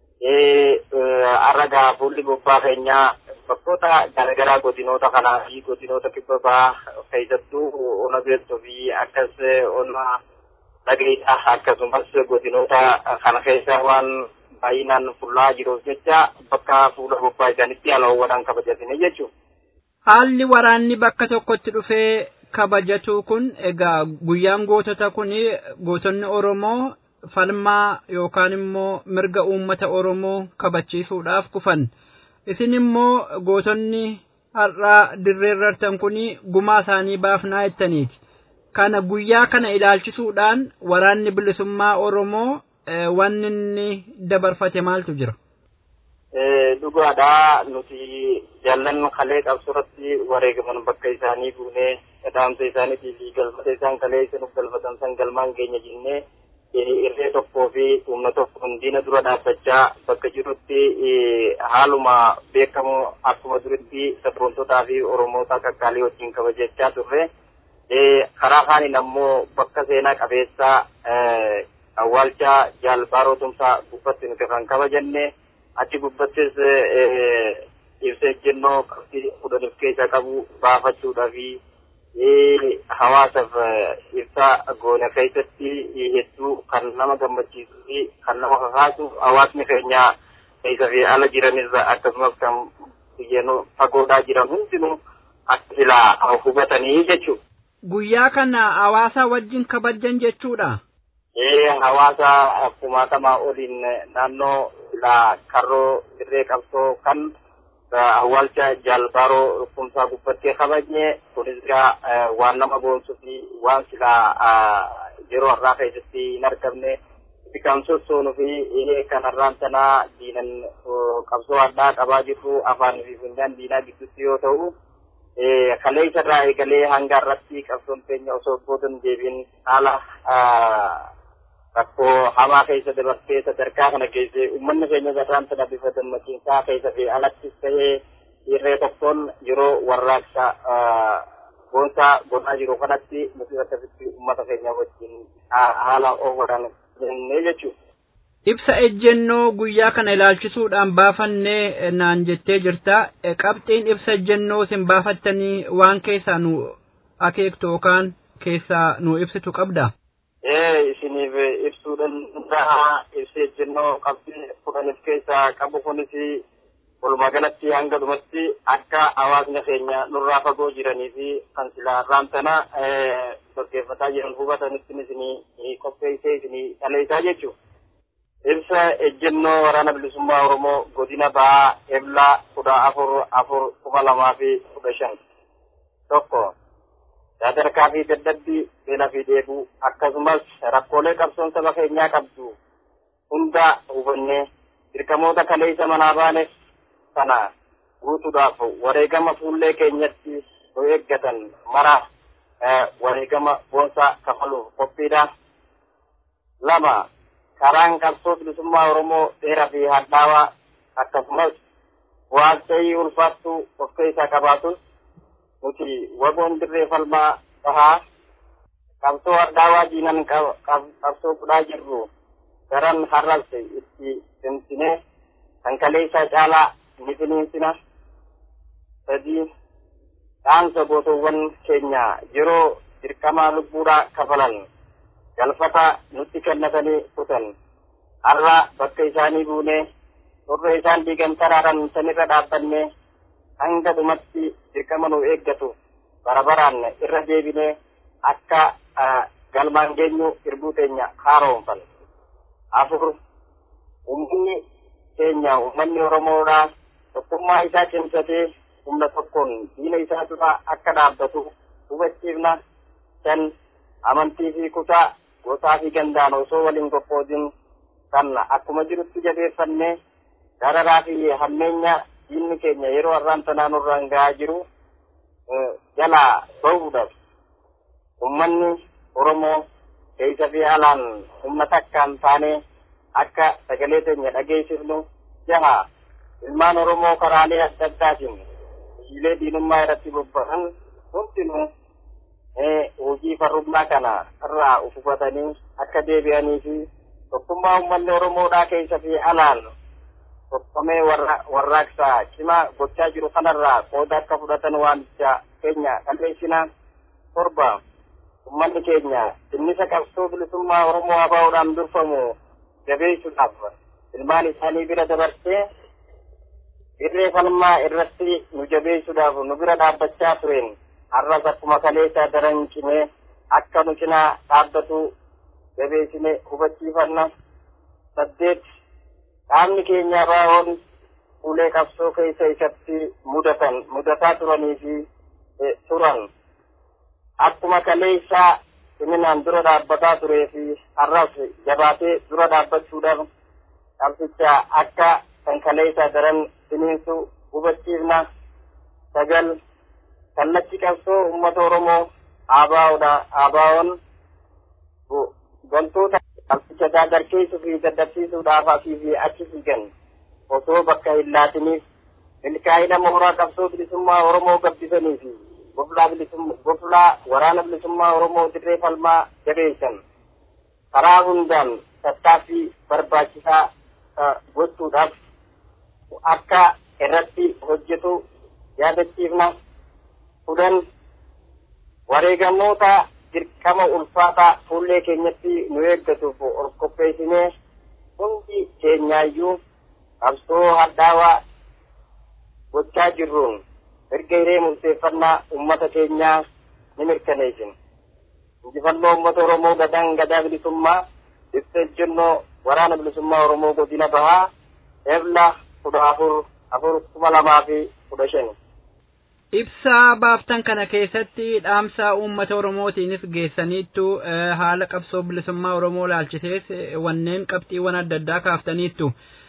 har'a gaa fuulli gubbaa keenyaa bakkoota garaagaraa godinoota kanaa fi godinoota kibba bahaa keessattuu ona beektuu fi akkas ona dhageedha akkasumas godinoota kana keessa waan baay'inaan fuullaa jiruuf jecha bakka fuula gubbaa isaaniitti haala ho'aadhaan kabajatanii jechuudha. Haalli waraanni bakka tokkotti dhufee kabajatu kun egaa guyyaan gootota kun gootonni Oromoo falmaa yookaan immoo mirga uummata Oromoo kabachiisuudhaaf kufan. Isin immoo gootonni har'aa dirreerrartan kun gumaa isaanii baafnaa jettaniiti. Kana guyyaa kana ilaalchisuudhaan waraanni bilisummaa Oromoo wanni inni dabarfate maaltu jira? Dhugaadhaa nuti jaallan kalee qabsurratti wareegaman bakka isaanii buunee dhaamsa isaaniitii fi galfata isaan kalee isaaniif galfatan san galmaan keenya jennee irree tokkoo fi humna tokko diina dura dhaabbachaa bakka jirutti haaluma beekamu akkuma duritti sabboontotaa fi Oromoota qaqqaalii wajjin kabajachaa turre. Karaa kaaniin ammoo bakka seenaa qabeessaa awwaalcha Jaal Baaroo Tumsaa gubbatti nuti kan kabajanne achi gubbattis ibsa ejjennoo qabxii kudhaniif keessa qabu baafachuudhaa fi hawaasaaf ibsa goone keessatti hedduu kan nama gammachiisuu fi kan nama kakaasu hawaasni keenya keessa fi ala jiranis akkasumas kan yeroo fagoodhaa jiran hundinuu akka silaa hubatanii jechuudha. Guyyaa kana hawaasa wajjin kabajan jechuudha. Ee hawaasa kumaatamaa oliin naannoo la karroo dirree qabsoo kan awwaalcha Jaal Baaroo Tumsaa gubbatti kabajne kunis egaa waan nama boonsuu fi waan silaa yeroo har'aa keessatti hin argamne kan sossoonuu fi kanarraan sanaa diinan qabsoo addaa qabaa jirru afaanii fi funyaan diinaa gidduutti yoo ta'u. Kalee isarraa eegalee hanga irratti qabsoon keenya osoo boodan deebiin haala rakkoo hamaa keessa dabartee sadarkaa kana geesse uummanni keenya garraan sana bifa dammaqiinsaa keessa fi alattis ta'ee irree tokkoon yeroo warraaqsa boonsaa godhaa jiru kanatti nuti akkasitti uummata keenya wajjin haala ho'aadhaan jennee jechuudha. Ibsa ejjennoo guyyaa kana ilaalchisuudhaan baafannee naan jettee jirta. Qabxiin ibsa ejjennoo isin baafattanii waan keessaa nu akeektu yookaan keessaa nu ibsitu qabda? Ee isiniif ibsuudhaan irraa ibsa ejjennoo qabxii kudhaniif keessaa qabu kunis walumaa galatti hanga dhumatti akka hawaasni keenya nurraa fagoo jiranii fi kan silaa raamtana dhaggeeffataa jiran hubatanitti isinii qopheessee isinii dhaleessaa jechuudha. Ibsa ejjennoo waraana bilisummaa Oromoo godina bahaa eblaa kudha afur afur kuma lamaa fi kudha shan. Tokko sadarkaa fi dadhabbii beela fi dheebuu akkasumas rakkoolee qabsoon saba keenyaa qabdu hunda hubannee dirqamoota kaleessa manaa baaneef sana guutuudhaaf wareegama fuullee keenyatti nu eeggatan mara wareegama boonsaa kafaluuf qophiidha. Lama karaan qabsoo bilisummaa Oromoo dheeraa fi hadhaawaa akkasumas waaqsa'ii ulfaattuu of keessaa qabaatus nuti waboon dirree falmaa bahaa qabsoo ardaawaa diinan qabsoo kudhaa jirru garan har'alse itti cimsinee kan kaleessaa caalaa ni finiinsina. Sadii dhaamsa gootowwan keenya yeroo dirqamaa lubbuudhaa kafalan galfata nutti kennatanii kutan har'a bakka isaanii buunee torra isaan diigan taraaran sanirra dhaabbanne hanga dhumatti dirqama nu eeggatu barabaraan irra deebinee akka galmaan geenyu irbuu teenya haaroomfan. Afur uummanni keenya uummanni Oromoodhaa tokkummaa isaa cimsatee humna tokkoon diina isaa dura akka dhaabbatu hubachiifna. Shan amantii fi kutaa gosaa fi gandaan osoo waliin qophoodin kan akkuma jirutti jabeeffannee dararaa fi hammeenya diinni keenya yeroo har'aan tanaan irraan gahaa jiru jalaa bahuudhaaf uummanni Oromoo keessa fi alaan humna takkaan taanee akka sagalee teenya dhageessifnu. Jaha ilmaan Oromoo karaalee adda addaatiin hojiilee diinummaa irratti bobba'an hundinuu hojii farrummaa kana irraa ufufatanii akka deebi'anii fi tokkummaa uummanni Oromoodhaa keessa fi alaan tokkomee warraaqsaa cimaa gochaa jiru kanarraa qooda akka fudhatan waamicha keenya qalleessinaa. Torba uummanni keenya innisa qabsoo bilisummaa Oromoo abaa'uudhaan durfamu jabeessuudhaaf ilmaan isaanii bira dabarsee irree falmaa irratti nu jabeessuudhaaf nu bira dhaabbachaa tureen har'as akkuma kaleessaa daran cimee akka nu cinaa dhaabbatu jabeessine hubachiifanna. Saddeet qaamni keenya abaa'oon ulee qabsoo keessa isatti mudatan mudataa turanii fi turan akkuma kaleessaa ciminaan dura dhaabbataa turee fi har'as jabaatee dura dhaabbachuudhaaf qabsicha akka kan kaleessaa daran finiinsu hubachiifna. Sagal kallachi qabsoo uummata Oromoo abaa'oodha. Abaa'oon wantoota qabsicha dardarkeessuu fi dadhabsiisuudhaaf asii fi achi fiigan osoo bakka hin laatiniif milkaa'ina mooraa qabsoo bilisummaa Oromoo gabbisanii fi goflaa waraana bilisummaa Oromoo dirree falmaa jabeessan karaa hundaan tattaaffii barbaachisaa gochuudhaaf akka irratti hojjetu yaadachiifna. Kudhan wareegamoota dirqama ulfaataa fuullee keenyatti nu eeggatuuf ol qopheessinee hundi keenyaayyuu qabsoo hadhaawaa gochaa jirruun erga hiree murteeffannaa uummata keenyaa ni mirkaneessina. Injifannoo uummata Oromoo gadaan gadaa bilisummaa ibsa ejjennoo waraana bilisummaa Oromoo godina bahaa ebla kudha afur afur kuma lamaa fi kudha shani. Ibsaa baaftan kana keessatti dhaamsa uummata Oromootiinis geessaniittu haala qabsoo bilisummaa Oromoo laalchitees wanneen qabxiiwwan adda addaa kaaftaniittu.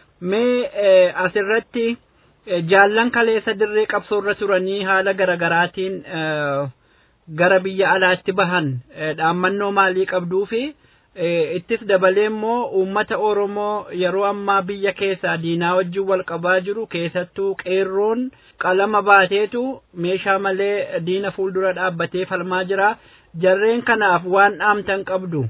Mee asirratti jaallan kaleessa dirree qabsoo irra turanii haala garagaraatiin gara biyya alaatti bahan dhaammannoo maalii qabduu fi ittis dabalee immoo uummata Oromoo yeroo ammaa biyya keessaa diinaa wajjin wal qabaa jiru keessattuu qeerroon qalama baateetu meeshaa malee diina fuuldura dhaabbatee falmaa jira. Jarreen kanaaf waan dhaamtan qabdu.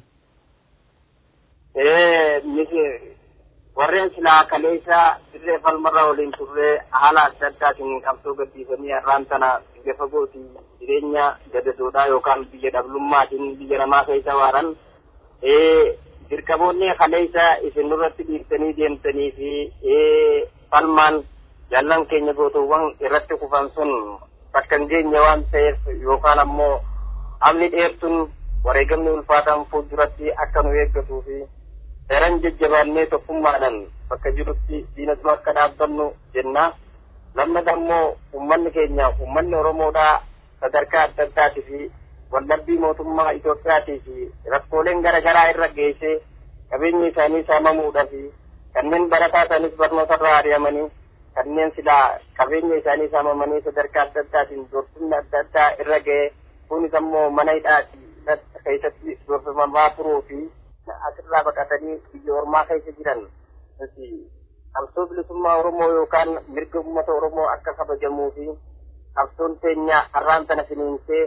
Warreen silaa kaleessa dirree falmarra waliin turree haala adda addaatiin qabsoo gadhiisanii har'aan tana biyya fagootii jireenya gadadoodhaa yookaan biyya dhablummaatiin biyya namaa keessa waaran dirqamoonni kaleessa isin nurratti dhiiftanii deemtanii fi falmaan jaallan keenya gootowwan irratti kufan sun bakka hin geenye waan ta'eef yookaan ammoo amni dheertuun wareegamni ulfaataan fuulduratti akka nu eeggatuu fi seeran jajjabaannee tokkummaadhaan bakka jirutti diinatu akka dhaabbannu jenna. Lammata ammoo uummanni keenya uummanni Oromoodhaa sadarkaa adda addaatii fi wallabbii mootummaa Itoophiyaatii fi rakkooleen gara garaa irra geessee qabeenyi isaanii saamamuudhaa fi kanneen barataa isaaniis barnootarraa ari'amanii kanneen silaa qabeenya isaanii saamamanii sadarkaa adda addaatiin doorsisni adda addaa irra ga'e kunis ammoo mana hidhaatii keessatti doorsifamaa turuu fi asirraa baqatanii biyya ormaa keessa jiran nuti qabsoo bilisummaa Oromoo yookaan mirga uummata Oromoo akka kabajamuu fi qabsoon teenya har'aan tana finiinsee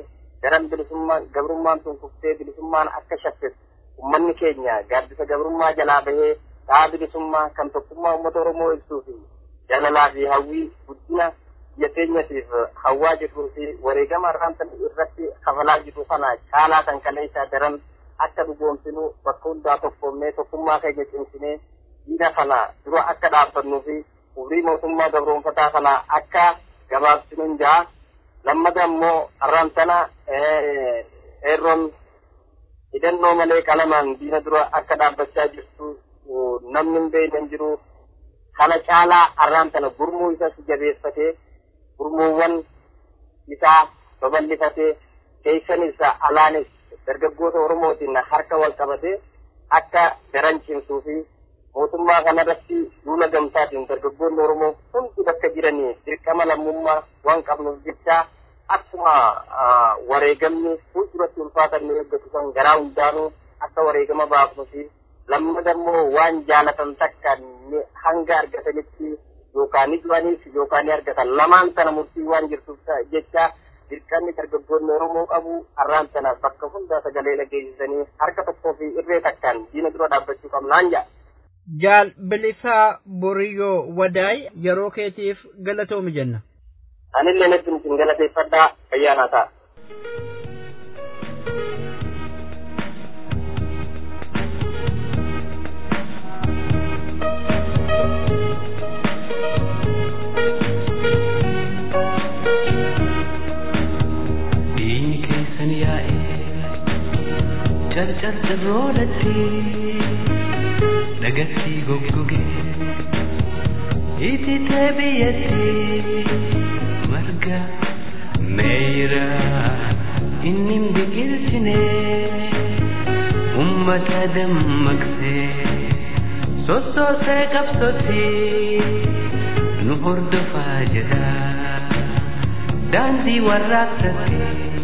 daran bilisummaan gabrummaan tun kuftee bilisummaan akka shaffes ummanni keenya gaaddisa gabrummaa jalaa bahee daa bilisummaa kan tokkummaa uummata Oromoo ibsuu fi jaalalaa fi hawwii guddina biyya keenyatiif hawwaa jiruu fi wareegama arraantan irratti kafalaa jiru kana caalaa kan kaleessaa daran akka dhugoomsinu bakka hundaa tokkoomnee tokkummaa keenya cimsinee diina kana dura akka dhaabbannuu fi umrii mootummaa gabroonfataa kana akka gabaabsinuun jaa lammata immoo arraantana eerroon hidhannoo malee qalamaan diina dura akka dhaabbachaa jirtu namni hin beekne jiru kana caalaa arraantana gurmuu isas jabeeffatee gurmuuwwan isaa babal'ifatee keessanis alaanis dargaggoota Oromootiin harka wal qabatee akka daran cimsuu fi mootummaa kanarratti duula gamtaatiin dargaggoonni Oromoo hundi bakka jiranii dirqama lammummaa waan qabnuuf jecha akkuma wareegamni fuulduratti ulfaatanne eeggatu kan garaa hundaanuu akka wareegama baafnu fi lammata immoo waan jaalatan takka hanga argatanitti yookaan du'aniif yookaan argatan lamaan sana murtii waan jirtuuf jecha dirqamni dargaggoonni Oromoo qabu arraan sana bakka hundaa sagalee dhageessisanii harka tokkoo fi irree takkaan diina dura dhaabbachuu qabnaan jedha. Jaal Bilisaa Boriyyoo Wadaay yeroo keetiif galatoomi jenna. Anillee natti isin galateeffadhaa ayyaanaa ta'a. Char char roodatti dhagatti goggoge ititee biyyatti marga meeyra inni biqilchine ummata dammaqsee sossoosee qabsootti nu hordofaa jedha daandii warraaqsatti.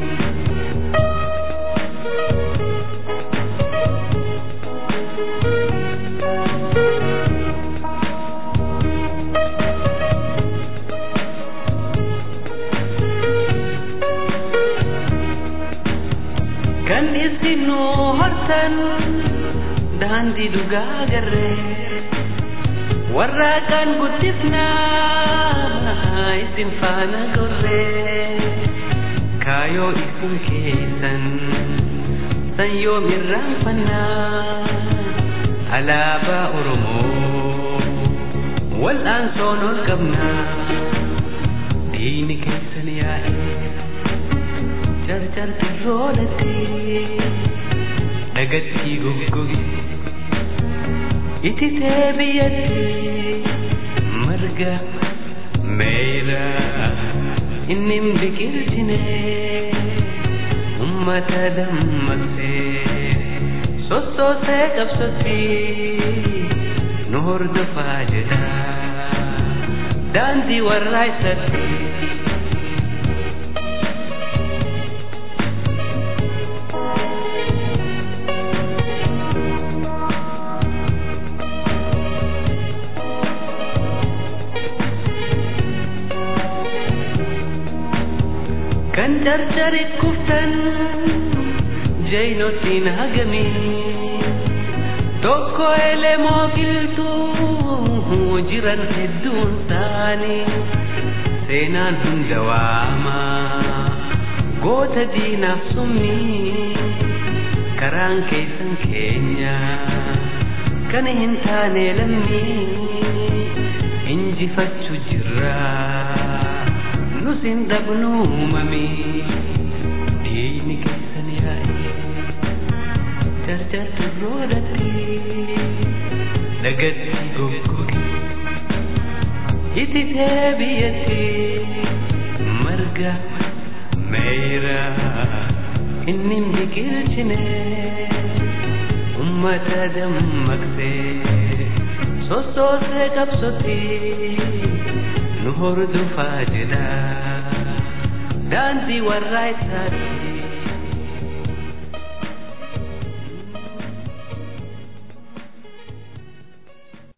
Isinu hortan daandii dhugaa garree warraaqaan guddifnaa isin faana gorree kaayoo isin keessan san yoom irraanfannaa alaabaa Oromoo wal'aansoon ol qabnaa diini keessan yaa'ee char char roodatti dhagatti goggoge ititee biyyatti marga meeyra inni biqilchine ummata dammaqsee sossoosee qabsootti nu hordofaa jedha daandii warraaqsatti. Jarjari kuftan jainotiin hagami tokko elemoo giltuu jiran hedduun taani seenaan hunda waama goota diinaaf sumni karaan keessan keenya kan hin taane lamni injifachuu jirra. Nusin dabnu mami diini keessan yaa'ee char char roodatti dhagatti goggoge ititee biyyatti marga meeyra inni biqilchine ummata dammaqsee sossoosee qabsootti nu hordofaa jedha daandii warraaqsaatti.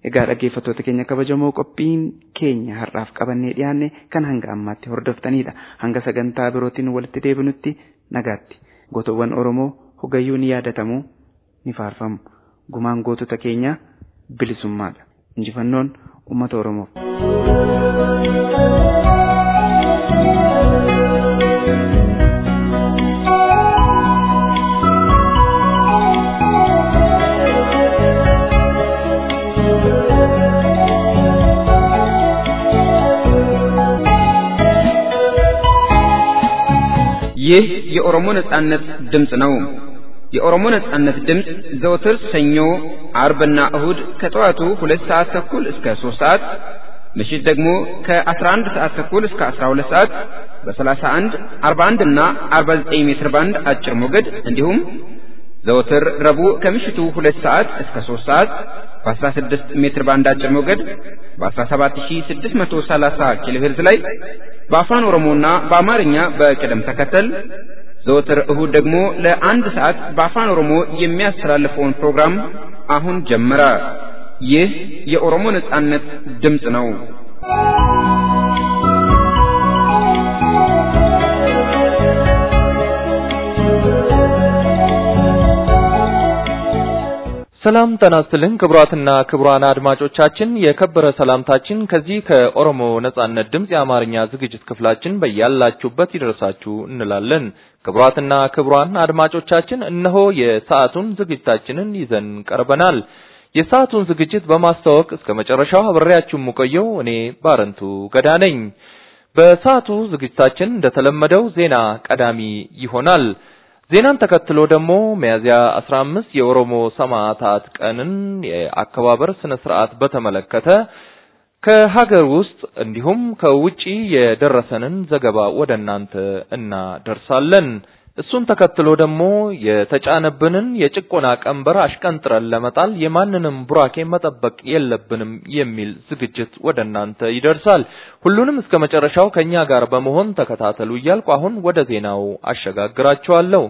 Egaa dhaggeeffattoota keenya kabajamoo qophiin keenya har'aaf qabannee dhiyaanne kan hanga ammaatti hordoftanidha. Hanga sagantaa birootiin walitti deebinutti nagaatti. Gootowwan Oromoo hogayyuu ni yaadatamu ni faarfamu. Gumaan gootota keenya bilisummaadha. Injifannoon uummata Oromoof. ይህ የኦሮሞ ነጻነት ድምጽ ነው። የኦሮሞ ነጻነት ድምጽ ዘወትር ሰኞ፣ አርብና እሁድ ከጠዋቱ ሁለት ሰዓት ተኩል እስከ ሶስት ሰዓት፣ ምሽት ደግሞ ከአስራ አንድ ሰዓት ተኩል እስከ አስራ ሁለት ሰዓት በሰላሳ አንድ፣ አርባ አንድ እና አርባ ዘጠኝ ሜትር ባንድ አጭር ሞገድ እንዲሁም ዘወትር ረቡዕ ከምሽቱ ሁለት ሰዓት እስከ ሶስት ሰዓት በአስራ ስድስት ሜትር ባንድ አጭር ሞገድ በአስራ ሰባት ሺህ ስድስት መቶ ሰላሳ ኪሎ ሄርዝ ላይ በአፋን ኦሮሞና በአማርኛ በቅደም ተከተል ዘወትር እሁድ ደግሞ ለአንድ ሰዓት በአፋን ኦሮሞ የሚያስተላልፈውን ፕሮግራም አሁን ጀመረ። ይህ የኦሮሞ ነጻነት ድምጽ ነው። ሰላም ጤና ይስጥልን ክቡራትና ክቡራን አድማጮቻችን የከበረ ሰላምታችን ከዚህ ከኦሮሞ ነጻነት ድምጽ የአማርኛ ዝግጅት ክፍላችን በያላችሁበት ይደርሳችሁ እንላለን። ክቡራትና ክቡራን አድማጮቻችን እነሆ የሰዓቱን ዝግጅታችንን ይዘን ቀርበናል። የሰዓቱን ዝግጅት በማስተዋወቅ እስከ መጨረሻው አብሬያችሁ የምቆየው እኔ ባረንቱ ገዳ ነኝ። በሰዓቱ ዝግጅታችን እንደተለመደው ዜና ቀዳሚ ይሆናል። ዜናን ተከትሎ ደግሞ ሚያዝያ አስራ አምስት የኦሮሞ ሰማዕታት ቀንን የአከባበር ስነ ስርዓት በተመለከተ ከሀገር ውስጥ እንዲሁም ከውጪ የደረሰንን ዘገባ ወደናንተ እናደርሳለን። እሱን ተከትሎ ደግሞ የተጫነብንን የጭቆና ቀንበር አሽቀንጥረን ለመጣል የማንንም ቡራኬ መጠበቅ የለብንም የሚል ዝግጅት ወደናንተ ይደርሳል። ሁሉንም እስከ መጨረሻው ከኛ ጋር በመሆን ተከታተሉ እያልኩ አሁን ወደ ዜናው አሸጋግራችኋለሁ።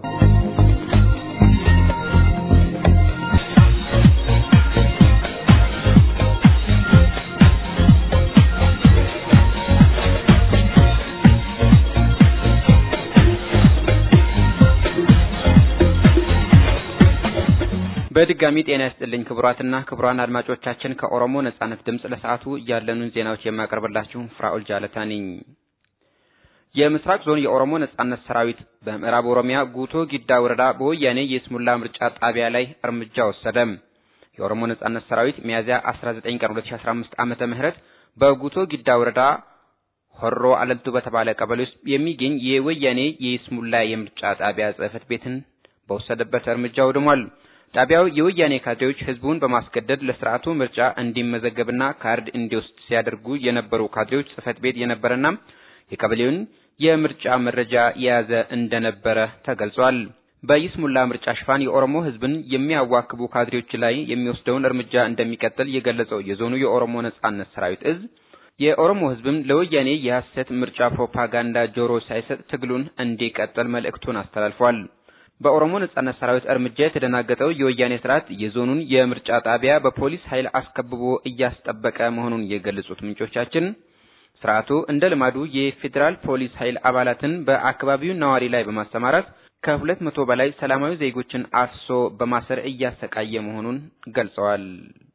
በድጋሚ ጤና ይስጥልኝ ክቡራትና ክቡራን አድማጮቻችን ከኦሮሞ ነጻነት ድምጽ ለሰዓቱ ያለኑን ዜናዎች የማቀርብላችሁ ፍራኦል ጃለታ ነኝ። የምስራቅ ዞን የኦሮሞ ነጻነት ሰራዊት በምዕራብ ኦሮሚያ ጉቶ ጊዳ ወረዳ በወያኔ የስሙላ ምርጫ ጣቢያ ላይ እርምጃ ወሰደ። የኦሮሞ ነጻነት ሰራዊት ሚያዝያ አስራ ዘጠኝ ቀን ሁለት ሺህ አስራ አምስት ዓመተ ምህረት በጉቶ ጊዳ ወረዳ ሆሮ አለምቱ በተባለ ቀበሌ ውስጥ የሚገኝ የወያኔ የስሙላ የምርጫ ጣቢያ ጽሕፈት ቤትን በወሰደበት እርምጃ ወድሟል። ጣቢያው የወያኔ ካድሬዎች ህዝቡን በማስገደድ ለስርዓቱ ምርጫ እንዲመዘገብና ካርድ እንዲወስድ ሲያደርጉ የነበሩ ካድሬዎች ጽሕፈት ቤት የነበረና የቀበሌውን የምርጫ መረጃ የያዘ እንደነበረ ተገልጿል። በይስሙላ ምርጫ ሽፋን የኦሮሞ ህዝብን የሚያዋክቡ ካድሬዎች ላይ የሚወስደውን እርምጃ እንደሚቀጥል የገለጸው የዞኑ የኦሮሞ ነጻነት ሰራዊት እዝ የኦሮሞ ህዝብም ለወያኔ የሐሰት ምርጫ ፕሮፓጋንዳ ጆሮ ሳይሰጥ ትግሉን እንዲቀጥል መልእክቱን አስተላልፏል። በኦሮሞ ነጻነት ሰራዊት እርምጃ የተደናገጠው የወያኔ ስርዓት የዞኑን የምርጫ ጣቢያ በፖሊስ ኃይል አስከብቦ እያስጠበቀ መሆኑን የገለጹት ምንጮቻችን ስርዓቱ እንደ ልማዱ የፌደራል ፖሊስ ኃይል አባላትን በአካባቢው ነዋሪ ላይ በማሰማራት ከሁለት መቶ በላይ ሰላማዊ ዜጎችን አፍሶ በማሰር እያሰቃየ መሆኑን ገልጸዋል።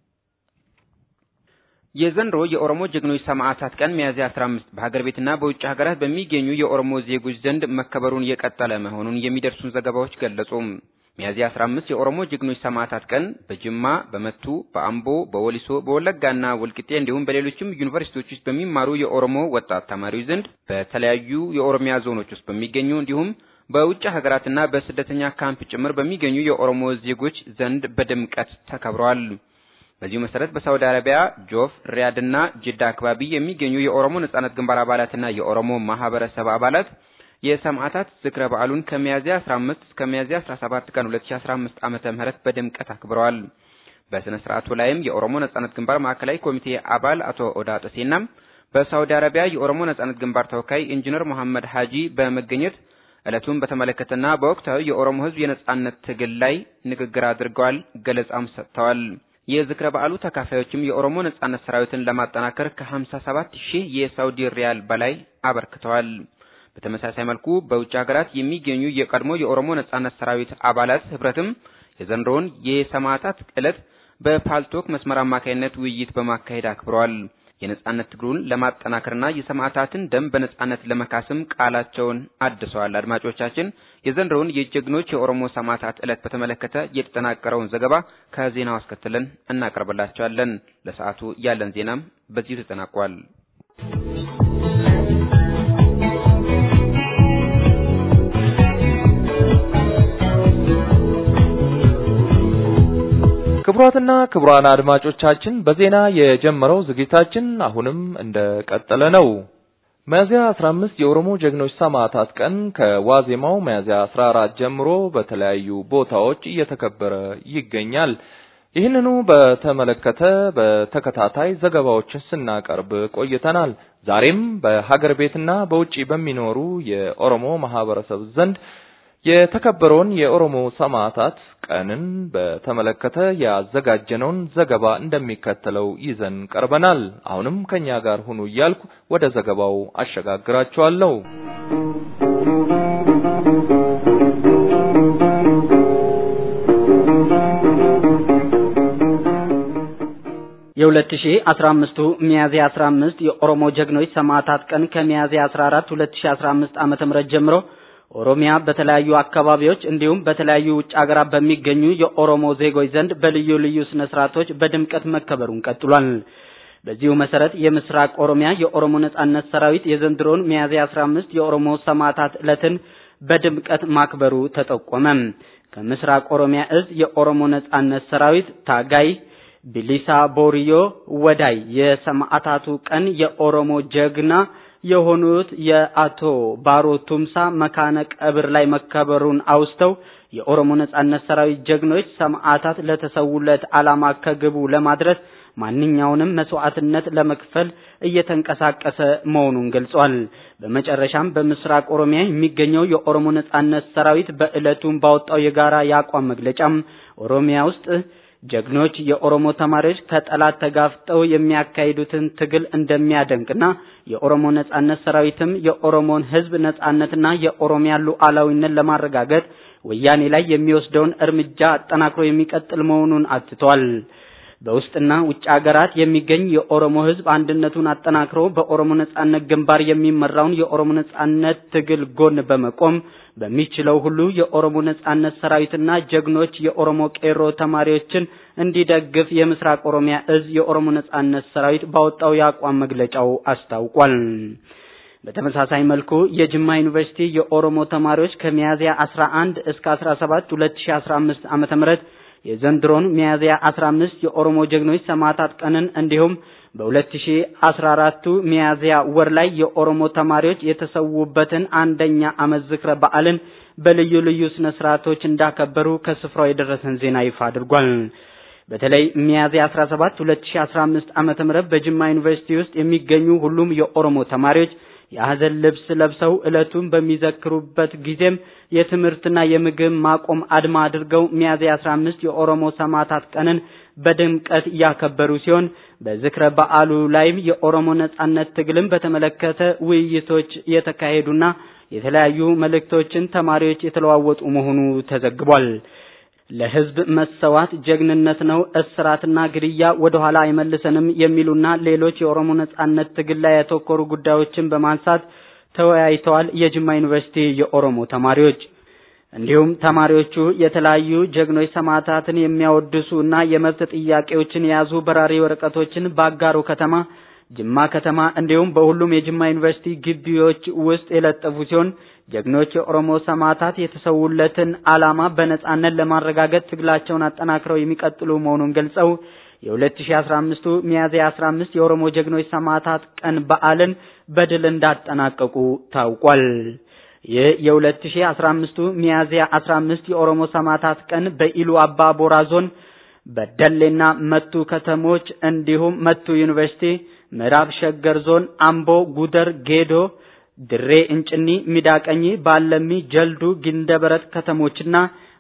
የዘንድሮ የኦሮሞ ጀግኖች ሰማዕታት ቀን ሚያዝያ አስራ አምስት በሀገር ቤትና በውጭ ሀገራት በሚገኙ የኦሮሞ ዜጎች ዘንድ መከበሩን የቀጠለ መሆኑን የሚደርሱን ዘገባዎች ገለጹ። ሚያዝያ አስራ አምስት የኦሮሞ ጀግኖች ሰማዕታት ቀን በጅማ፣ በመቱ፣ በአምቦ፣ በወሊሶ፣ በወለጋና ወልቂጤ እንዲሁም በሌሎችም ዩኒቨርሲቲዎች ውስጥ በሚማሩ የኦሮሞ ወጣት ተማሪዎች ዘንድ በተለያዩ የኦሮሚያ ዞኖች ውስጥ በሚገኙ እንዲሁም በውጭ ሀገራትና በስደተኛ ካምፕ ጭምር በሚገኙ የኦሮሞ ዜጎች ዘንድ በድምቀት ተከብረዋል። በዚሁ መሰረት በሳውዲ አረቢያ ጆፍ፣ ሪያድና ጅዳ አካባቢ የሚገኙ የኦሮሞ ነጻነት ግንባር አባላትና የኦሮሞ ማህበረሰብ አባላት የሰማዕታት ዝክረ በዓሉን ከሚያዝያ አስራ አምስት እስከ ሚያዝያ አስራ ሰባት ቀን ሁለት ሺህ አስራ አምስት ዓመተ ምህረት በድምቀት አክብረዋል። በስነ ስርዓቱ ላይም የኦሮሞ ነጻነት ግንባር ማዕከላዊ ኮሚቴ አባል አቶ ኦዳ ጥሴና በሳውዲ አረቢያ የኦሮሞ ነጻነት ግንባር ተወካይ ኢንጂነር መሐመድ ሐጂ በመገኘት ዕለቱን በተመለከተና በወቅታዊ የኦሮሞ ህዝብ የነጻነት ትግል ላይ ንግግር አድርገዋል፣ ገለጻም ሰጥተዋል። የዝክረ በዓሉ ተካፋዮችም የኦሮሞ ነጻነት ሰራዊትን ለማጠናከር ከ57 ሺህ የሳውዲ ሪያል በላይ አበርክተዋል። በተመሳሳይ መልኩ በውጭ ሀገራት የሚገኙ የቀድሞ የኦሮሞ ነጻነት ሰራዊት አባላት ህብረትም የዘንድሮውን የሰማዕታት ዕለት በፓልቶክ መስመር አማካይነት ውይይት በማካሄድ አክብረዋል። የነጻነት ትግሉን ለማጠናከርና የሰማዕታትን ደም በነጻነት ለመካስም ቃላቸውን አድሰዋል። አድማጮቻችን የዘንድሮውን የጀግኖች የኦሮሞ ሰማዕታት ዕለት በተመለከተ የተጠናቀረውን ዘገባ ከዜናው አስከትለን እናቀርብላችኋለን። ለሰዓቱ ያለን ዜናም በዚሁ ተጠናቋል። ክቡራትና ክቡራን አድማጮቻችን በዜና የጀመረው ዝግጅታችን አሁንም እንደቀጠለ ነው። ሚያዝያ አስራ አምስት የኦሮሞ ጀግኖች ሰማዕታት ቀን ከዋዜማው ሚያዝያ አስራ አራት ጀምሮ በተለያዩ ቦታዎች እየተከበረ ይገኛል። ይህንኑ በተመለከተ በተከታታይ ዘገባዎችን ስናቀርብ ቆይተናል። ዛሬም በሀገር ቤትና በውጪ በሚኖሩ የኦሮሞ ማህበረሰብ ዘንድ የተከበረውን የኦሮሞ ሰማዕታት ቀንን በተመለከተ ያዘጋጀነውን ዘገባ እንደሚከተለው ይዘን ቀርበናል። አሁንም ከኛ ጋር ሁኑ እያልኩ ወደ ዘገባው አሸጋግራችኋለሁ። የ2015ቱ ሚያዝያ አስራ አምስት የኦሮሞ ጀግኖች ሰማዕታት ቀን ከሚያዝያ አስራ አራት ሁለት ሺህ አስራ አምስት ዓመተ ምህረት ጀምሮ ኦሮሚያ በተለያዩ አካባቢዎች እንዲሁም በተለያዩ ውጭ ሀገራት በሚገኙ የኦሮሞ ዜጎች ዘንድ በልዩ ልዩ ስነ ስርዓቶች በድምቀት መከበሩን ቀጥሏል። በዚሁ መሰረት የምስራቅ ኦሮሚያ የኦሮሞ ነጻነት ሰራዊት የዘንድሮን ሚያዝያ አስራ አምስት የኦሮሞ ሰማዕታት ዕለትን በድምቀት ማክበሩ ተጠቆመ። ከምስራቅ ኦሮሚያ እዝ የኦሮሞ ነጻነት ሰራዊት ታጋይ ቢሊሳ ቦሪዮ ወዳይ የሰማዕታቱ ቀን የኦሮሞ ጀግና የሆኑት የአቶ ባሮ ቱምሳ መካነ ቀብር ላይ መከበሩን አውስተው የኦሮሞ ነጻነት ሰራዊት ጀግኖች ሰማዕታት ለተሰውለት ዓላማ ከግቡ ለማድረስ ማንኛውንም መስዋዕትነት ለመክፈል እየተንቀሳቀሰ መሆኑን ገልጿል። በመጨረሻም በምስራቅ ኦሮሚያ የሚገኘው የኦሮሞ ነጻነት ሰራዊት በዕለቱም ባወጣው የጋራ ያቋም መግለጫም ኦሮሚያ ውስጥ ጀግኖች የኦሮሞ ተማሪዎች ከጠላት ተጋፍጠው የሚያካሂዱትን ትግል እንደሚያደንቅና የኦሮሞ ነጻነት ሰራዊትም የኦሮሞን ሕዝብ ነጻነትና የኦሮሚያ ሉዓላዊነት ለማረጋገጥ ወያኔ ላይ የሚወስደውን እርምጃ አጠናክሮ የሚቀጥል መሆኑን አትቷል። በውስጥና ውጭ ሀገራት የሚገኝ የኦሮሞ ሕዝብ አንድነቱን አጠናክሮ በኦሮሞ ነጻነት ግንባር የሚመራውን የኦሮሞ ነጻነት ትግል ጎን በመቆም በሚችለው ሁሉ የኦሮሞ ነጻነት ሰራዊትና ጀግኖች የኦሮሞ ቄሮ ተማሪዎችን እንዲደግፍ የምስራቅ ኦሮሚያ እዝ የኦሮሞ ነጻነት ሰራዊት ባወጣው ያቋም መግለጫው አስታውቋል። በተመሳሳይ መልኩ የጅማ ዩኒቨርሲቲ የኦሮሞ ተማሪዎች ከሚያዝያ አስራ አንድ እስከ አስራ ሰባት ሁለት ሺህ አስራ አምስት ዓመተ ምህረት የዘንድሮን ሚያዝያ አስራ አምስት የኦሮሞ ጀግኖች ሰማዕታት ቀንን እንዲሁም በ2014 ሚያዝያ ወር ላይ የኦሮሞ ተማሪዎች የተሰዉበትን አንደኛ ዓመት ዝክረ በዓልን በልዩ ልዩ ስነ ስርዓቶች እንዳከበሩ ከስፍራው የደረሰን ዜና ይፋ አድርጓል። በተለይ ሚያዝያ አስራ ሰባት ሁለት ሺህ አስራ አምስት ዓመተ ምህረት በጅማ ዩኒቨርሲቲ ውስጥ የሚገኙ ሁሉም የኦሮሞ ተማሪዎች የሐዘን ልብስ ለብሰው ዕለቱን በሚዘክሩበት ጊዜም የትምህርትና የምግብ ማቆም አድማ አድርገው ሚያዝያ አስራ አምስት የኦሮሞ ሰማዕታት ቀንን በድምቀት ያከበሩ ሲሆን በዝክረ በዓሉ ላይም የኦሮሞ ነጻነት ትግልን በተመለከተ ውይይቶች የተካሄዱና የተለያዩ መልእክቶችን ተማሪዎች የተለዋወጡ መሆኑ ተዘግቧል። ለህዝብ መሰዋት ጀግንነት ነው፣ እስራትና ግድያ ወደ ኋላ አይመልሰንም የሚሉና ሌሎች የኦሮሞ ነጻነት ትግል ላይ ያተኮሩ ጉዳዮችን በማንሳት ተወያይተዋል። የጅማ ዩኒቨርሲቲ የኦሮሞ ተማሪዎች እንዲሁም ተማሪዎቹ የተለያዩ ጀግኖች ሰማዕታትን የሚያወድሱና የመብት ጥያቄዎችን የያዙ በራሪ ወረቀቶችን በአጋሮ ከተማ፣ ጅማ ከተማ እንዲሁም በሁሉም የጅማ ዩኒቨርሲቲ ግቢዎች ውስጥ የለጠፉ ሲሆን ጀግኖች የኦሮሞ ሰማዕታት የተሰውለትን ዓላማ በነጻነት ለማረጋገጥ ትግላቸውን አጠናክረው የሚቀጥሉ መሆኑን ገልጸው የ2015ቱ ሚያዝያ አስራ አምስት የኦሮሞ ጀግኖች ሰማዕታት ቀን በዓልን በድል እንዳጠናቀቁ ታውቋል። ይህ የ2015ቱ ሚያዝያ አስራ አምስት የኦሮሞ ሰማዕታት ቀን በኢሉ አባ ቦራ ዞን በደሌና መቱ ከተሞች እንዲሁም መቱ ዩኒቨርሲቲ፣ ምዕራብ ሸገር ዞን አምቦ፣ ጉደር፣ ጌዶ፣ ድሬ እንጭኒ፣ ሚዳቀኝ፣ ባለሚ፣ ጀልዱ፣ ግንደበረት ከተሞችና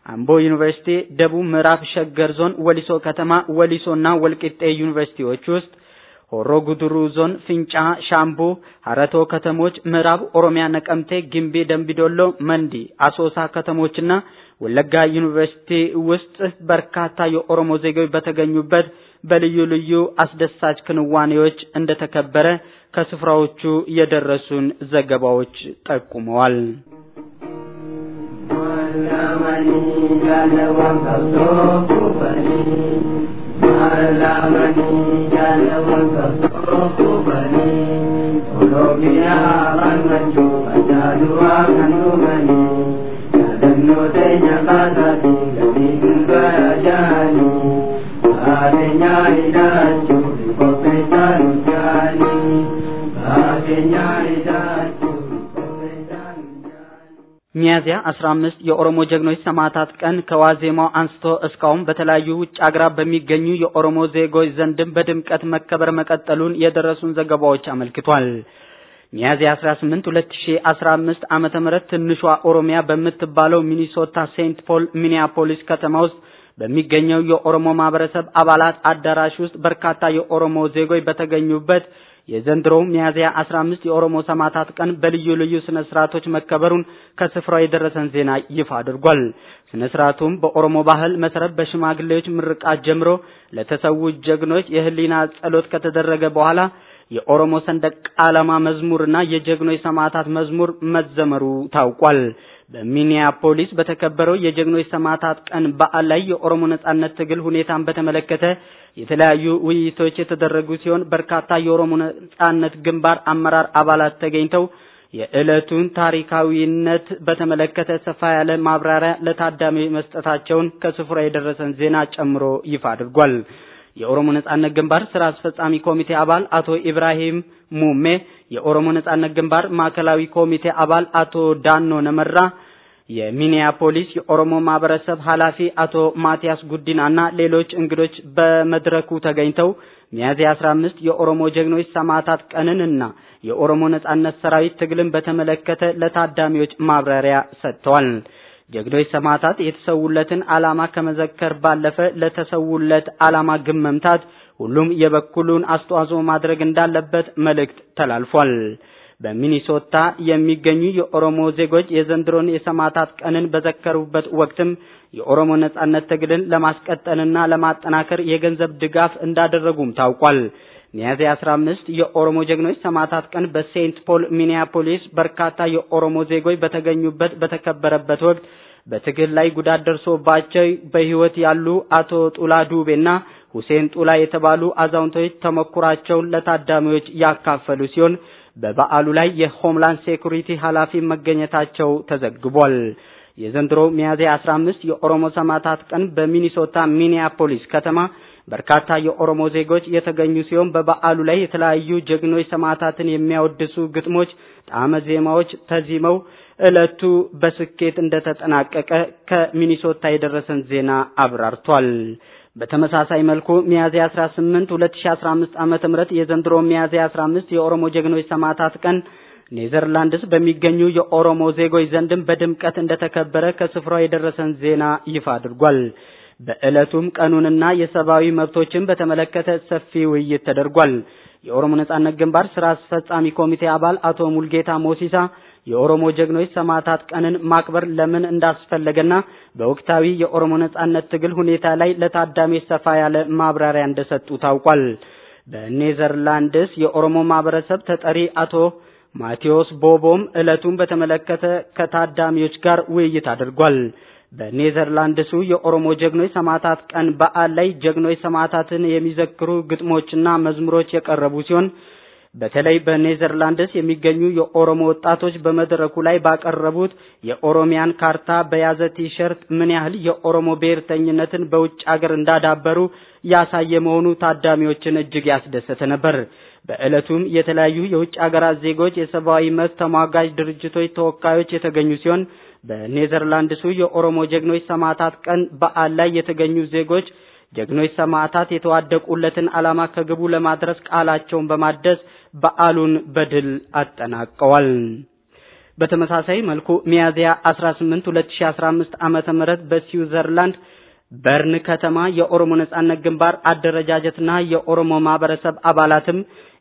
አምቦ ዩኒቨርሲቲ፣ ደቡብ ምዕራብ ሸገር ዞን ወሊሶ ከተማ፣ ወሊሶና ወልቂጤ ዩኒቨርሲቲዎች ውስጥ ሆሮ ጉድሩ ዞን ፍንጫ፣ ሻምቡ፣ ሀረቶ ከተሞች፣ ምዕራብ ኦሮሚያ ነቀምቴ፣ ግምቢ፣ ደምቢዶሎ፣ መንዲ፣ አሶሳ ከተሞችና ወለጋ ዩኒቨርሲቲ ውስጥ በርካታ የኦሮሞ ዜጎች በተገኙበት በልዩ ልዩ አስደሳች ክንዋኔዎች እንደተከበረ ከስፍራዎቹ የደረሱን ዘገባዎች ጠቁመዋል። ሚያዝያ አስራ አምስት የኦሮሞ ጀግኖች ሰማዕታት ቀን ከዋዜማው አንስቶ እስካሁን በተለያዩ ውጭ አገራት በሚገኙ የኦሮሞ ዜጎች ዘንድም በድምቀት መከበር መቀጠሉን የደረሱን ዘገባዎች አመልክቷል። ሚያዝያ አስራ ስምንት ሁለት ሺህ አስራ አምስት ዓመተ ምህረት ትንሿ ኦሮሚያ በምትባለው ሚኒሶታ ሴንት ፖል ሚኒያፖሊስ ከተማ ውስጥ በሚገኘው የኦሮሞ ማህበረሰብ አባላት አዳራሽ ውስጥ በርካታ የኦሮሞ ዜጎች በተገኙበት የዘንድሮው ሚያዝያ አስራ አምስት የኦሮሞ ሰማዕታት ቀን በልዩ ልዩ ስነ ስርዓቶች መከበሩን ከስፍራው የደረሰን ዜና ይፋ አድርጓል። ስነ ስርዓቱም በኦሮሞ ባህል መሰረት በሽማግሌዎች ምርቃት ጀምሮ ለተሰዉ ጀግኖች የህሊና ጸሎት ከተደረገ በኋላ የኦሮሞ ሰንደቅ ዓላማ መዝሙርና የጀግኖች ሰማዕታት መዝሙር መዘመሩ ታውቋል። በሚኒያፖሊስ በተከበረው የጀግኖች ሰማዕታት ቀን በዓል ላይ የኦሮሞ ነጻነት ትግል ሁኔታን በተመለከተ የተለያዩ ውይይቶች የተደረጉ ሲሆን በርካታ የኦሮሞ ነጻነት ግንባር አመራር አባላት ተገኝተው የዕለቱን ታሪካዊነት በተመለከተ ሰፋ ያለ ማብራሪያ ለታዳሚዎች መስጠታቸውን ከስፍራ የደረሰን ዜና ጨምሮ ይፋ አድርጓል። የኦሮሞ ነጻነት ግንባር ስራ አስፈጻሚ ኮሚቴ አባል አቶ ኢብራሂም ሙሜ፣ የኦሮሞ ነጻነት ግንባር ማዕከላዊ ኮሚቴ አባል አቶ ዳኖ ነመራ፣ የሚኒያፖሊስ የኦሮሞ ማህበረሰብ ኃላፊ አቶ ማቲያስ ጉዲናና ሌሎች እንግዶች በመድረኩ ተገኝተው ሚያዝያ አስራ አምስት የኦሮሞ ጀግኖች ሰማዕታት ቀንንና የኦሮሞ ነጻነት ሰራዊት ትግልን በተመለከተ ለታዳሚዎች ማብራሪያ ሰጥተዋል። ጀግኖች ሰማዕታት የተሰውለትን ዓላማ ከመዘከር ባለፈ ለተሰውለት ዓላማ ግብ መምታት ሁሉም የበኩሉን አስተዋጽኦ ማድረግ እንዳለበት መልእክት ተላልፏል። በሚኒሶታ የሚገኙ የኦሮሞ ዜጎች የዘንድሮን የሰማዕታት ቀንን በዘከሩበት ወቅትም የኦሮሞ ነጻነት ትግልን ለማስቀጠልና ለማጠናከር የገንዘብ ድጋፍ እንዳደረጉም ታውቋል። ሚያዝያ አስራ አምስት የኦሮሞ ጀግኖች ሰማዕታት ቀን በሴንት ፖል ሚኒያፖሊስ በርካታ የኦሮሞ ዜጎች በተገኙበት በተከበረበት ወቅት በትግል ላይ ጉዳት ደርሶባቸው በህይወት ያሉ አቶ ጡላ ዱቤና ሁሴን ጡላ የተባሉ አዛውንቶች ተመኩራቸውን ለታዳሚዎች ያካፈሉ ሲሆን በበዓሉ ላይ የሆምላንድ ሴኩሪቲ ኃላፊ መገኘታቸው ተዘግቧል። የዘንድሮ ሚያዝያ አስራ አምስት የኦሮሞ ሰማዕታት ቀን በሚኒሶታ ሚኒያፖሊስ ከተማ በርካታ የኦሮሞ ዜጎች የተገኙ ሲሆን በበዓሉ ላይ የተለያዩ ጀግኖች ሰማዕታትን የሚያወድሱ ግጥሞች፣ ጣዕመ ዜማዎች ተዚመው ዕለቱ በስኬት እንደተጠናቀቀ ከሚኒሶታ የደረሰን ዜና አብራርቷል። በተመሳሳይ መልኩ ሚያዝያ አስራ ስምንት ሁለት ሺህ አስራ አምስት ዓመተ ምህረት የዘንድሮ ሚያዝያ አስራ አምስት የኦሮሞ ጀግኖች ሰማዕታት ቀን ኔዘርላንድስ በሚገኙ የኦሮሞ ዜጎች ዘንድም በድምቀት እንደተከበረ ከስፍራው የደረሰን ዜና ይፋ አድርጓል። በዕለቱም ቀኑንና የሰብአዊ መብቶችን በተመለከተ ሰፊ ውይይት ተደርጓል። የኦሮሞ ነጻነት ግንባር ስራ አስፈጻሚ ኮሚቴ አባል አቶ ሙልጌታ ሞሲሳ የኦሮሞ ጀግኖች ሰማዕታት ቀንን ማክበር ለምን እንዳስፈለገና በወቅታዊ የኦሮሞ ነጻነት ትግል ሁኔታ ላይ ለታዳሚዎች ሰፋ ያለ ማብራሪያ እንደሰጡ ታውቋል። በኔዘርላንድስ የኦሮሞ ማህበረሰብ ተጠሪ አቶ ማቴዎስ ቦቦም ዕለቱን በተመለከተ ከታዳሚዎች ጋር ውይይት አድርጓል። በኔዘርላንድሱ የኦሮሞ ጀግኖች ሰማዕታት ቀን በዓል ላይ ጀግኖች ሰማዕታትን የሚዘክሩ ግጥሞችና መዝሙሮች የቀረቡ ሲሆን በተለይ በኔዘርላንድስ የሚገኙ የኦሮሞ ወጣቶች በመድረኩ ላይ ባቀረቡት የኦሮሚያን ካርታ በያዘ ቲሸርት ምን ያህል የኦሮሞ ብሔርተኝነትን በውጭ ሀገር እንዳዳበሩ ያሳየ መሆኑ ታዳሚዎችን እጅግ ያስደሰተ ነበር። በዕለቱም የተለያዩ የውጭ ሀገራት ዜጎች፣ የሰብአዊ መብት ተሟጋች ድርጅቶች ተወካዮች የተገኙ ሲሆን በኔዘርላንድሱ የኦሮሞ ጀግኖች ሰማዕታት ቀን በዓል ላይ የተገኙ ዜጎች ጀግኖች ሰማዕታት የተዋደቁለትን ዓላማ ከግቡ ለማድረስ ቃላቸውን በማደስ በዓሉን በድል አጠናቀዋል። በተመሳሳይ መልኩ ሚያዝያ አስራ ስምንት ሁለት ሺህ አስራ አምስት ዓመተ ምህረት በስዊዘርላንድ በርን ከተማ የኦሮሞ ነጻነት ግንባር አደረጃጀትና የኦሮሞ ማህበረሰብ አባላትም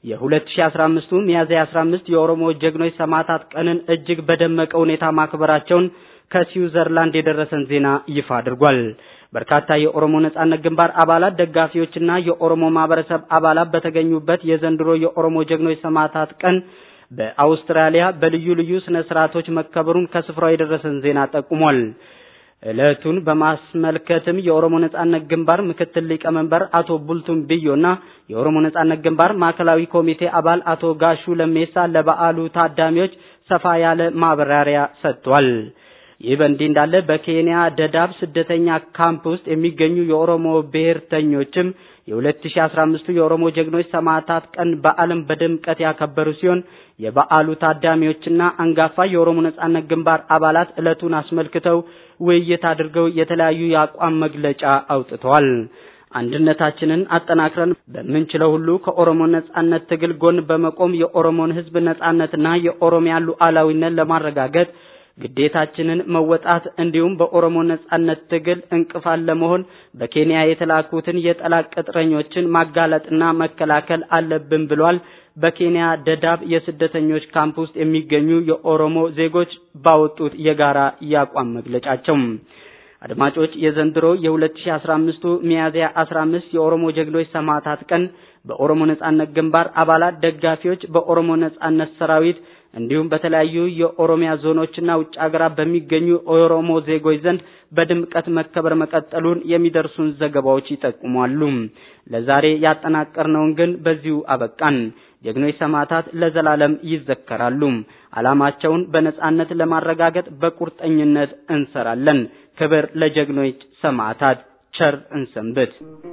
የ2015 ሚያዝያ አስራ አምስት የኦሮሞ ጀግኖች ሰማዕታት ቀንን እጅግ በደመቀ ሁኔታ ማክበራቸውን ከስዊዘርላንድ የደረሰን ዜና ይፋ አድርጓል። በርካታ የኦሮሞ ነጻነት ግንባር አባላት ደጋፊዎችና የኦሮሞ ማህበረሰብ አባላት በተገኙበት የዘንድሮ የኦሮሞ ጀግኖች ሰማዕታት ቀን በአውስትራሊያ በልዩ ልዩ ስነ ስርዓቶች መከበሩን ከስፍራው የደረሰን ዜና ጠቁሟል። ዕለቱን በማስመልከትም የኦሮሞ ነጻነት ግንባር ምክትል ሊቀመንበር አቶ ቡልቱም ብዮና የኦሮሞ ነጻነት ግንባር ማዕከላዊ ኮሚቴ አባል አቶ ጋሹ ለሜሳ ለበዓሉ ታዳሚዎች ሰፋ ያለ ማብራሪያ ሰጥቷል። ይህ በእንዲህ እንዳለ በኬንያ ደዳብ ስደተኛ ካምፕ ውስጥ የሚገኙ የኦሮሞ ብሔርተኞችም የ2015 የኦሮሞ ጀግኖች ሰማዕታት ቀን በዓለም በድምቀት ያከበሩ ሲሆን የበዓሉ ታዳሚዎችና አንጋፋ የኦሮሞ ነጻነት ግንባር አባላት ዕለቱን አስመልክተው ውይይት አድርገው የተለያዩ የአቋም መግለጫ አውጥተዋል። አንድነታችንን አጠናክረን በምንችለው ሁሉ ከኦሮሞ ነጻነት ትግል ጎን በመቆም የኦሮሞን ሕዝብ ነጻነትና የኦሮሚያ ሉዓላዊነት ለማረጋገጥ ግዴታችንን መወጣት እንዲሁም በኦሮሞ ነጻነት ትግል እንቅፋት ለመሆን በኬንያ የተላኩትን የጠላት ቅጥረኞችን ማጋለጥና መከላከል አለብን ብሏል። በኬንያ ደዳብ የስደተኞች ካምፕ ውስጥ የሚገኙ የኦሮሞ ዜጎች ባወጡት የጋራ ያቋም መግለጫቸው። አድማጮች የዘንድሮ የ2015 ሚያዝያ አስራ አምስት የኦሮሞ ጀግኖች ሰማዕታት ቀን በኦሮሞ ነጻነት ግንባር አባላት ደጋፊዎች በኦሮሞ ነጻነት ሰራዊት እንዲሁም በተለያዩ የኦሮሚያ ዞኖችና ውጭ ሀገራት በሚገኙ ኦሮሞ ዜጎች ዘንድ በድምቀት መከበር መቀጠሉን የሚደርሱን ዘገባዎች ይጠቁማሉ። ለዛሬ ያጠናቀርነውን ግን በዚሁ አበቃን። ጀግኖች ሰማዕታት ለዘላለም ይዘከራሉ። ዓላማቸውን በነጻነት ለማረጋገጥ በቁርጠኝነት እንሰራለን። ክብር ለጀግኖች ሰማዕታት። ቸር እንሰንብት።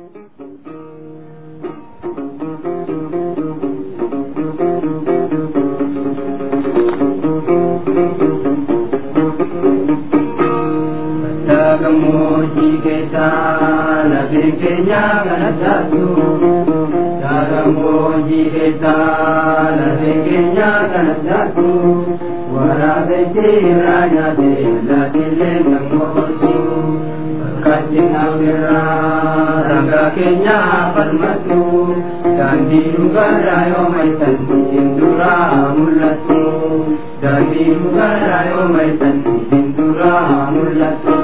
Nagamoji kesa na bekenya kanatatu Nagamoji kesa na bekenya kanatatu Warabete raya de la dile namoju Kajina mera raga kenya padmatu Dandi rugarayo maitan indura mulatu Dandi rugarayo maitan indura mulatu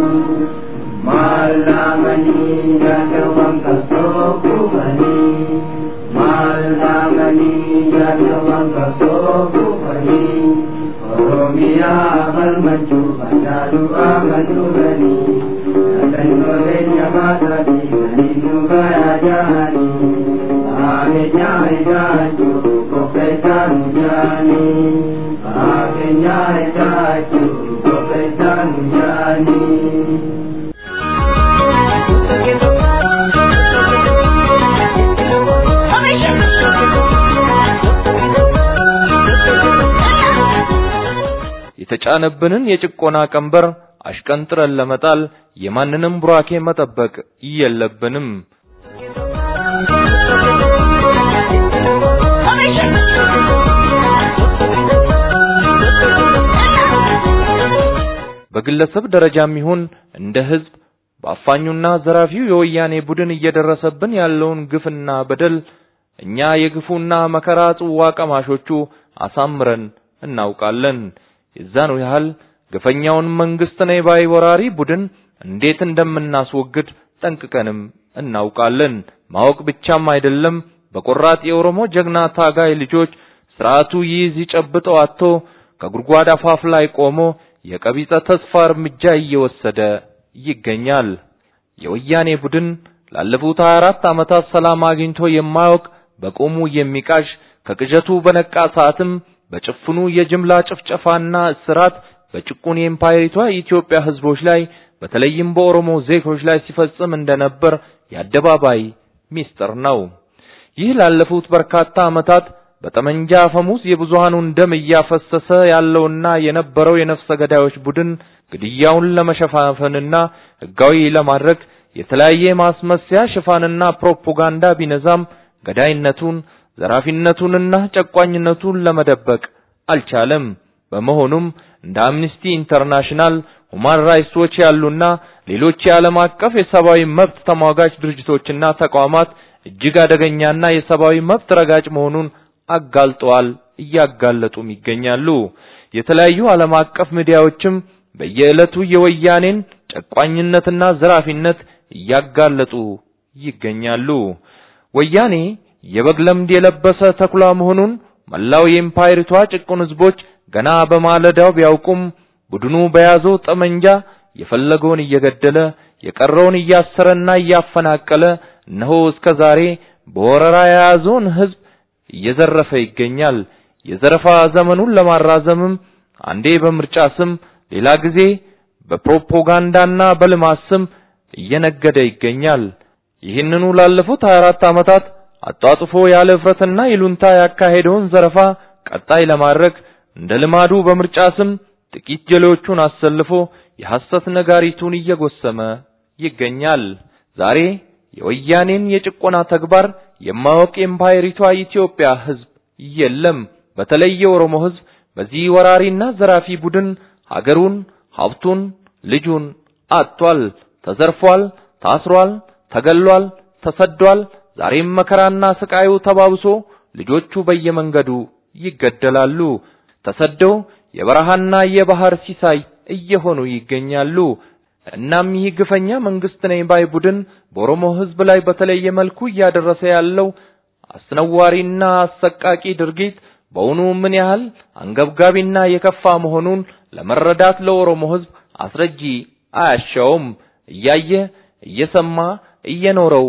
Malamani jagawam kasoku bani Malamani jagawam kasoku bani Oromia balmaju bandalu amaju bani Natanno lenya matadi maninu garajani Ame nyai jaju kopetanu jani Ame nyai jaju kopetanu jani የተጫነብንን የጭቆና ቀንበር አሽቀንጥረን ለመጣል የማንንም ቡራኬ መጠበቅ የለብንም። በግለሰብ ደረጃም ይሁን እንደ ህዝብ በአፋኙና ዘራፊው የወያኔ ቡድን እየደረሰብን ያለውን ግፍና በደል እኛ የግፉና መከራ ጽዋ ቀማሾቹ አሳምረን እናውቃለን። የዛኑ ያህል ግፈኛውን መንግስት ነይ ባይ ወራሪ ቡድን እንዴት እንደምናስወግድ ጠንቅቀንም እናውቃለን። ማወቅ ብቻም አይደለም፣ በቆራጥ የኦሮሞ ጀግና ታጋይ ልጆች ስርዓቱ ይዝ ይጨብጠው አጥቶ ከጉድጓድ አፋፍ ላይ ቆሞ የቀቢጸ ተስፋ እርምጃ እየወሰደ ይገኛል። የወያኔ ቡድን ላለፉት ሃያ አራት ዓመታት ሰላም አግኝቶ የማያውቅ በቆሙ የሚቃሽ ከቅጀቱ በነቃ ሰዓትም በጭፍኑ የጅምላ ጭፍጨፋና እስራት በጭቁን የኤምፓየሪቷ ኢትዮጵያ ህዝቦች ላይ በተለይም በኦሮሞ ዜጎች ላይ ሲፈጽም እንደነበር የአደባባይ ሚስጥር ነው። ይህ ላለፉት በርካታ ዓመታት በጠመንጃ አፈሙዝ የብዙሃኑን ደም እያፈሰሰ ያለውና የነበረው የነፍሰ ገዳዮች ቡድን ግድያውን ለመሸፋፈንና ህጋዊ ለማድረግ የተለያየ ማስመሰያ ሽፋንና ፕሮፓጋንዳ ቢነዛም ገዳይነቱን ዘራፊነቱንና ጨቋኝነቱን ለመደበቅ አልቻለም። በመሆኑም እንደ አምነስቲ ኢንተርናሽናል ሁማን ራይትስ ዎች ያሉና ሌሎች የዓለም አቀፍ የሰብአዊ መብት ተሟጋች ድርጅቶችና ተቋማት እጅግ አደገኛና የሰብአዊ መብት ረጋጭ መሆኑን አጋልጠዋል እያጋለጡም ይገኛሉ። የተለያዩ ዓለም አቀፍ ሚዲያዎችም በየዕለቱ የወያኔን ጨቋኝነትና ዘራፊነት እያጋለጡ ይገኛሉ። ወያኔ የበግ ለምድ የለበሰ ተኩላ መሆኑን መላው የኤምፓየሪቷ ጭቁን ህዝቦች ገና በማለዳው ቢያውቁም ቡድኑ በያዘው ጠመንጃ የፈለገውን እየገደለ የቀረውን እያሰረና እያፈናቀለ እነሆ እስከዛሬ በወረራ የያዘውን ህዝብ እየዘረፈ ይገኛል። የዘረፋ ዘመኑን ለማራዘምም አንዴ በምርጫ ስም ሌላ ጊዜ በፕሮፓጋንዳና በልማት ስም እየነገደ ይገኛል። ይህንኑ ላለፉት ሃያ አራት ዓመታት አጣጥፎ ያለ ፍረትና ይሉንታ ያካሄደውን ዘረፋ ቀጣይ ለማድረግ እንደ ልማዱ በምርጫ ስም ጥቂት ጀሌዎቹን አሰልፎ የሐሰት ነጋሪቱን እየጎሰመ ይገኛል። ዛሬ የወያኔን የጭቆና ተግባር የማወቅ ኤምፓየሪቷ ኢትዮጵያ ህዝብ የለም። በተለይ የኦሮሞ ህዝብ በዚህ ወራሪና ዘራፊ ቡድን ሀገሩን፣ ሀብቱን፣ ልጁን አጥቷል፣ ተዘርፏል፣ ታስሯል፣ ተገሏል፣ ተሰዷል። ዛሬም መከራና ስቃዩ ተባብሶ ልጆቹ በየመንገዱ ይገደላሉ። ተሰደው የበረሃና የባህር ሲሳይ እየሆኑ ይገኛሉ። እናም ይህ ግፈኛ መንግስት ነኝ ባይ ቡድን በኦሮሞ ህዝብ ላይ በተለየ መልኩ እያደረሰ ያለው አስነዋሪና አሰቃቂ ድርጊት በእውኑ ምን ያህል አንገብጋቢና የከፋ መሆኑን ለመረዳት ለኦሮሞ ህዝብ አስረጂ አያሻውም። እያየ እየሰማ እየኖረው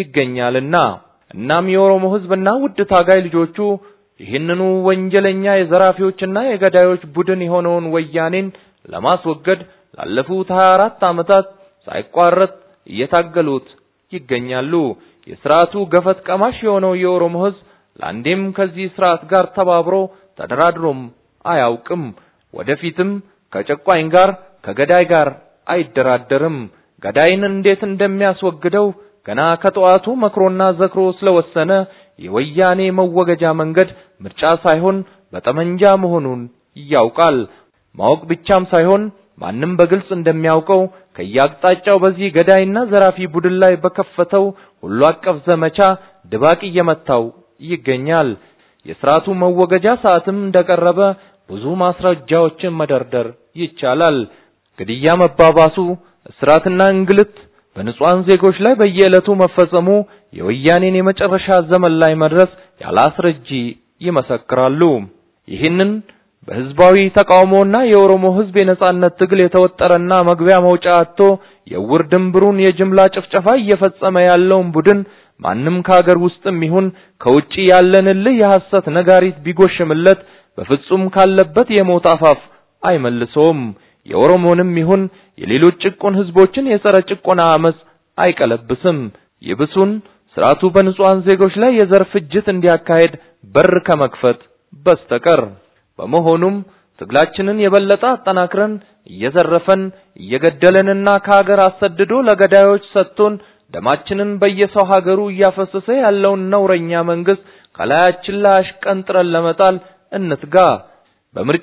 ይገኛልና እናም የኦሮሞ ህዝብና ውድ ታጋይ ልጆቹ ይህንኑ ወንጀለኛ የዘራፊዎችና የገዳዮች ቡድን የሆነውን ወያኔን ለማስወገድ ላለፉት ሃያ አራት ዓመታት ሳይቋረጥ እየታገሉት ይገኛሉ። የሥርዓቱ ገፈት ቀማሽ የሆነው የኦሮሞ ህዝብ ለአንዴም ከዚህ ስርዓት ጋር ተባብሮ ተደራድሮም አያውቅም። ወደፊትም ከጨቋኝ ጋር ከገዳይ ጋር አይደራደርም። ገዳይን እንዴት እንደሚያስወግደው ገና ከጠዋቱ መክሮና ዘክሮ ስለወሰነ የወያኔ መወገጃ መንገድ ምርጫ ሳይሆን በጠመንጃ መሆኑን ያውቃል። ማወቅ ብቻም ሳይሆን ማንም በግልጽ እንደሚያውቀው ከያቅጣጫው በዚህ ገዳይና ዘራፊ ቡድን ላይ በከፈተው ሁሉ አቀፍ ዘመቻ ድባቅ እየመታው ይገኛል። የሥርዓቱ መወገጃ ሰዓትም እንደቀረበ ብዙ ማስረጃዎችን መደርደር ይቻላል። ግድያ መባባሱ፣ እስራትና እንግልት በንጹሃን ዜጎች ላይ በየዕለቱ መፈጸሙ የወያኔን የመጨረሻ ዘመን ላይ መድረስ ያላስረጂ ይመሰክራሉ። ይህንን በህዝባዊ ተቃውሞና የኦሮሞ ህዝብ የነጻነት ትግል የተወጠረና መግቢያ መውጫ አጥቶ የውር ድንብሩን የጅምላ ጭፍጨፋ እየፈጸመ ያለውን ቡድን ማንም ከሀገር ውስጥም ይሁን ከውጪ ያለንልህ የሐሰት ነጋሪት ቢጎሽምለት በፍጹም ካለበት የሞት አፋፍ አይመልሰውም። የኦሮሞንም ይሁን የሌሎች ጭቁን ህዝቦችን የጸረ ጭቆና አመጽ አይቀለብስም። ይብሱን ስርዓቱ በንጹሃን ዜጎች ላይ የዘር ፍጅት እንዲያካሄድ በር ከመክፈት በስተቀር። በመሆኑም ትግላችንን የበለጠ አጠናክረን እየዘረፈን እየገደለንና ከሀገር አሰድዶ ለገዳዮች ሰጥቶን ደማችንን በየሰው ሀገሩ እያፈሰሰ ያለውን ነውረኛ መንግስት ከላያችን ላይ አሽቀንጥረን ለመጣል እንትጋ። በምርጫ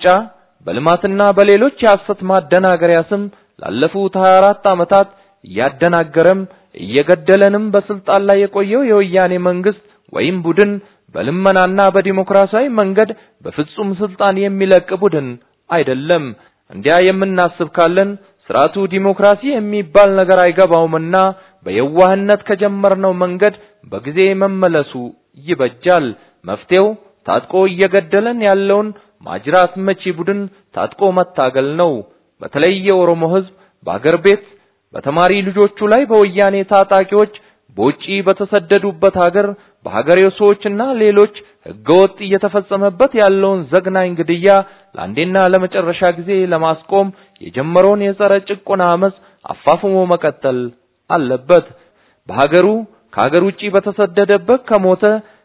በልማትና በሌሎች የሐሰት ማደናገሪያ ስም ላለፉት ሃያ አራት ዓመታት እያደናገረም እየገደለንም በስልጣን ላይ የቆየው የወያኔ መንግስት ወይም ቡድን በልመናና በዲሞክራሲያዊ መንገድ በፍጹም ስልጣን የሚለቅ ቡድን አይደለም። እንዲያ የምናስብ ካለን ስርዓቱ ዲሞክራሲ የሚባል ነገር አይገባውምና በየዋህነት ከጀመርነው መንገድ በጊዜ መመለሱ ይበጃል። መፍትሄው ታጥቆ እየገደለን ያለውን ማጅራት መቺ ቡድን ታጥቆ መታገል ነው። በተለይ የኦሮሞ ህዝብ በአገር ቤት በተማሪ ልጆቹ ላይ በወያኔ ታጣቂዎች በውጪ በተሰደዱበት ሀገር በሀገሬው ሰዎችና ሌሎች ህገወጥ እየተፈጸመበት ያለውን ዘግናኝ ግድያ ለአንዴና ለመጨረሻ ጊዜ ለማስቆም የጀመረውን የጸረ ጭቆና አመጽ አፋፍሞ መቀጠል አለበት። በሀገሩ ከሀገር ውጪ በተሰደደበት ከሞተ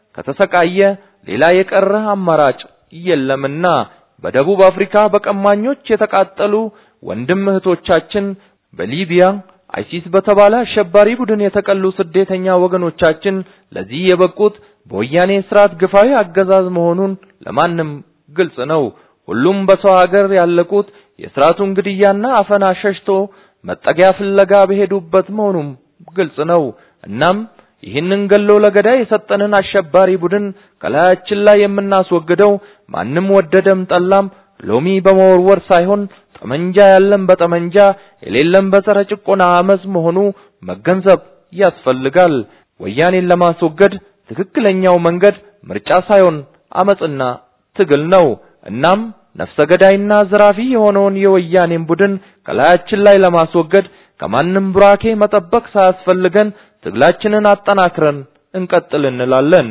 ከተሰቃየ ሌላ የቀረ አማራጭ የለምና በደቡብ አፍሪካ በቀማኞች የተቃጠሉ ወንድም እህቶቻችን፣ በሊቢያ አይሲስ በተባለ አሸባሪ ቡድን የተቀሉ ስደተኛ ወገኖቻችን ለዚህ የበቁት በወያኔ ስርዓት ግፋዊ አገዛዝ መሆኑን ለማንም ግልጽ ነው። ሁሉም በሰው ሀገር ያለቁት የሥርዓቱን ግድያና አፈና ሸሽቶ መጠጊያ ፍለጋ በሄዱበት መሆኑም ግልጽ ነው። እናም ይህንን ገሎ ለገዳይ የሰጠንን አሸባሪ ቡድን ከላያችን ላይ የምናስወግደው ማንም ወደደም ጠላም ሎሚ በመወርወር ሳይሆን ጠመንጃ ያለን በጠመንጃ የሌለን በጸረ ጭቆና አመጽ መሆኑ መገንዘብ ያስፈልጋል። ወያኔን ለማስወገድ ትክክለኛው መንገድ ምርጫ ሳይሆን አመጽና ትግል ነው። እናም ነፍሰ ገዳይና ዘራፊ የሆነውን የወያኔን ቡድን ከላያችን ላይ ለማስወገድ ከማንም ቡራኬ መጠበቅ ሳያስፈልገን ትግላችንን አጠናክረን እንቀጥል እንላለን።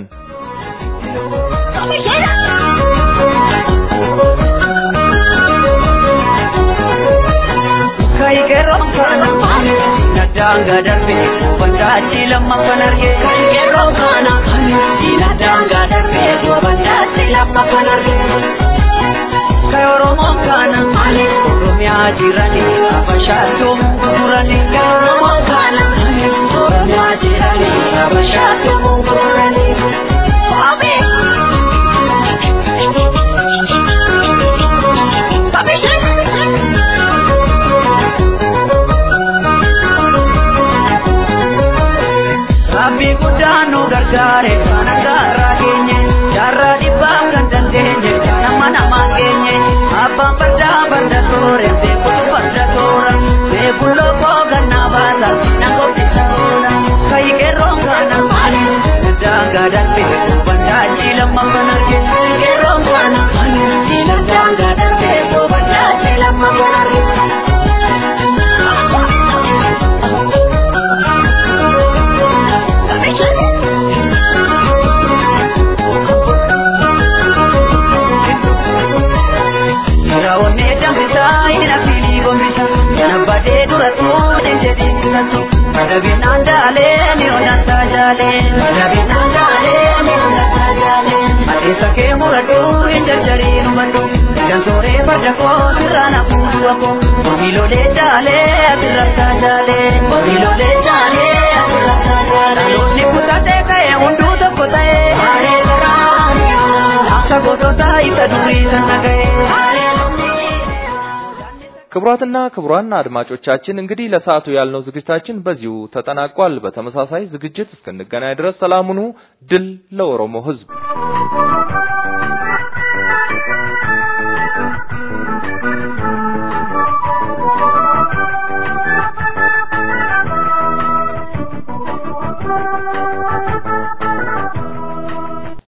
Nadanga darbe bandachi lamma panarge kero kana nadanga darbe bandachi lamma panarge kero mokana oromia jirani abashatu murani kero mokana oromia jirani abashatu murani abe Abi kudanu gargare kana gara genye jarra dibang kandenye nama nama genye apa pada banda sore se pada sora se bullo ko ganna bala nango tisora kai ke ronga na mali daga datte banda jilam manarge ke ronga na mali daga datte banda jilam manarge Rabinandale ni onata jale Rabinandale ni onata jale Atisa ke muradu injari numatu Jansore bajako sirana pudu ako Milo le jale atirata jale Milo le jale atirata jale Ni putate kaye undu takotaye Hare garani Laksa godota itaduri sanagaye Hare ክቡራትና ክቡራን አድማጮቻችን እንግዲህ ለሰዓቱ ያልነው ዝግጅታችን በዚሁ ተጠናቋል። በተመሳሳይ ዝግጅት እስከንገናኝ ድረስ ሰላም ሁኑ። ድል ለኦሮሞ ሕዝብ።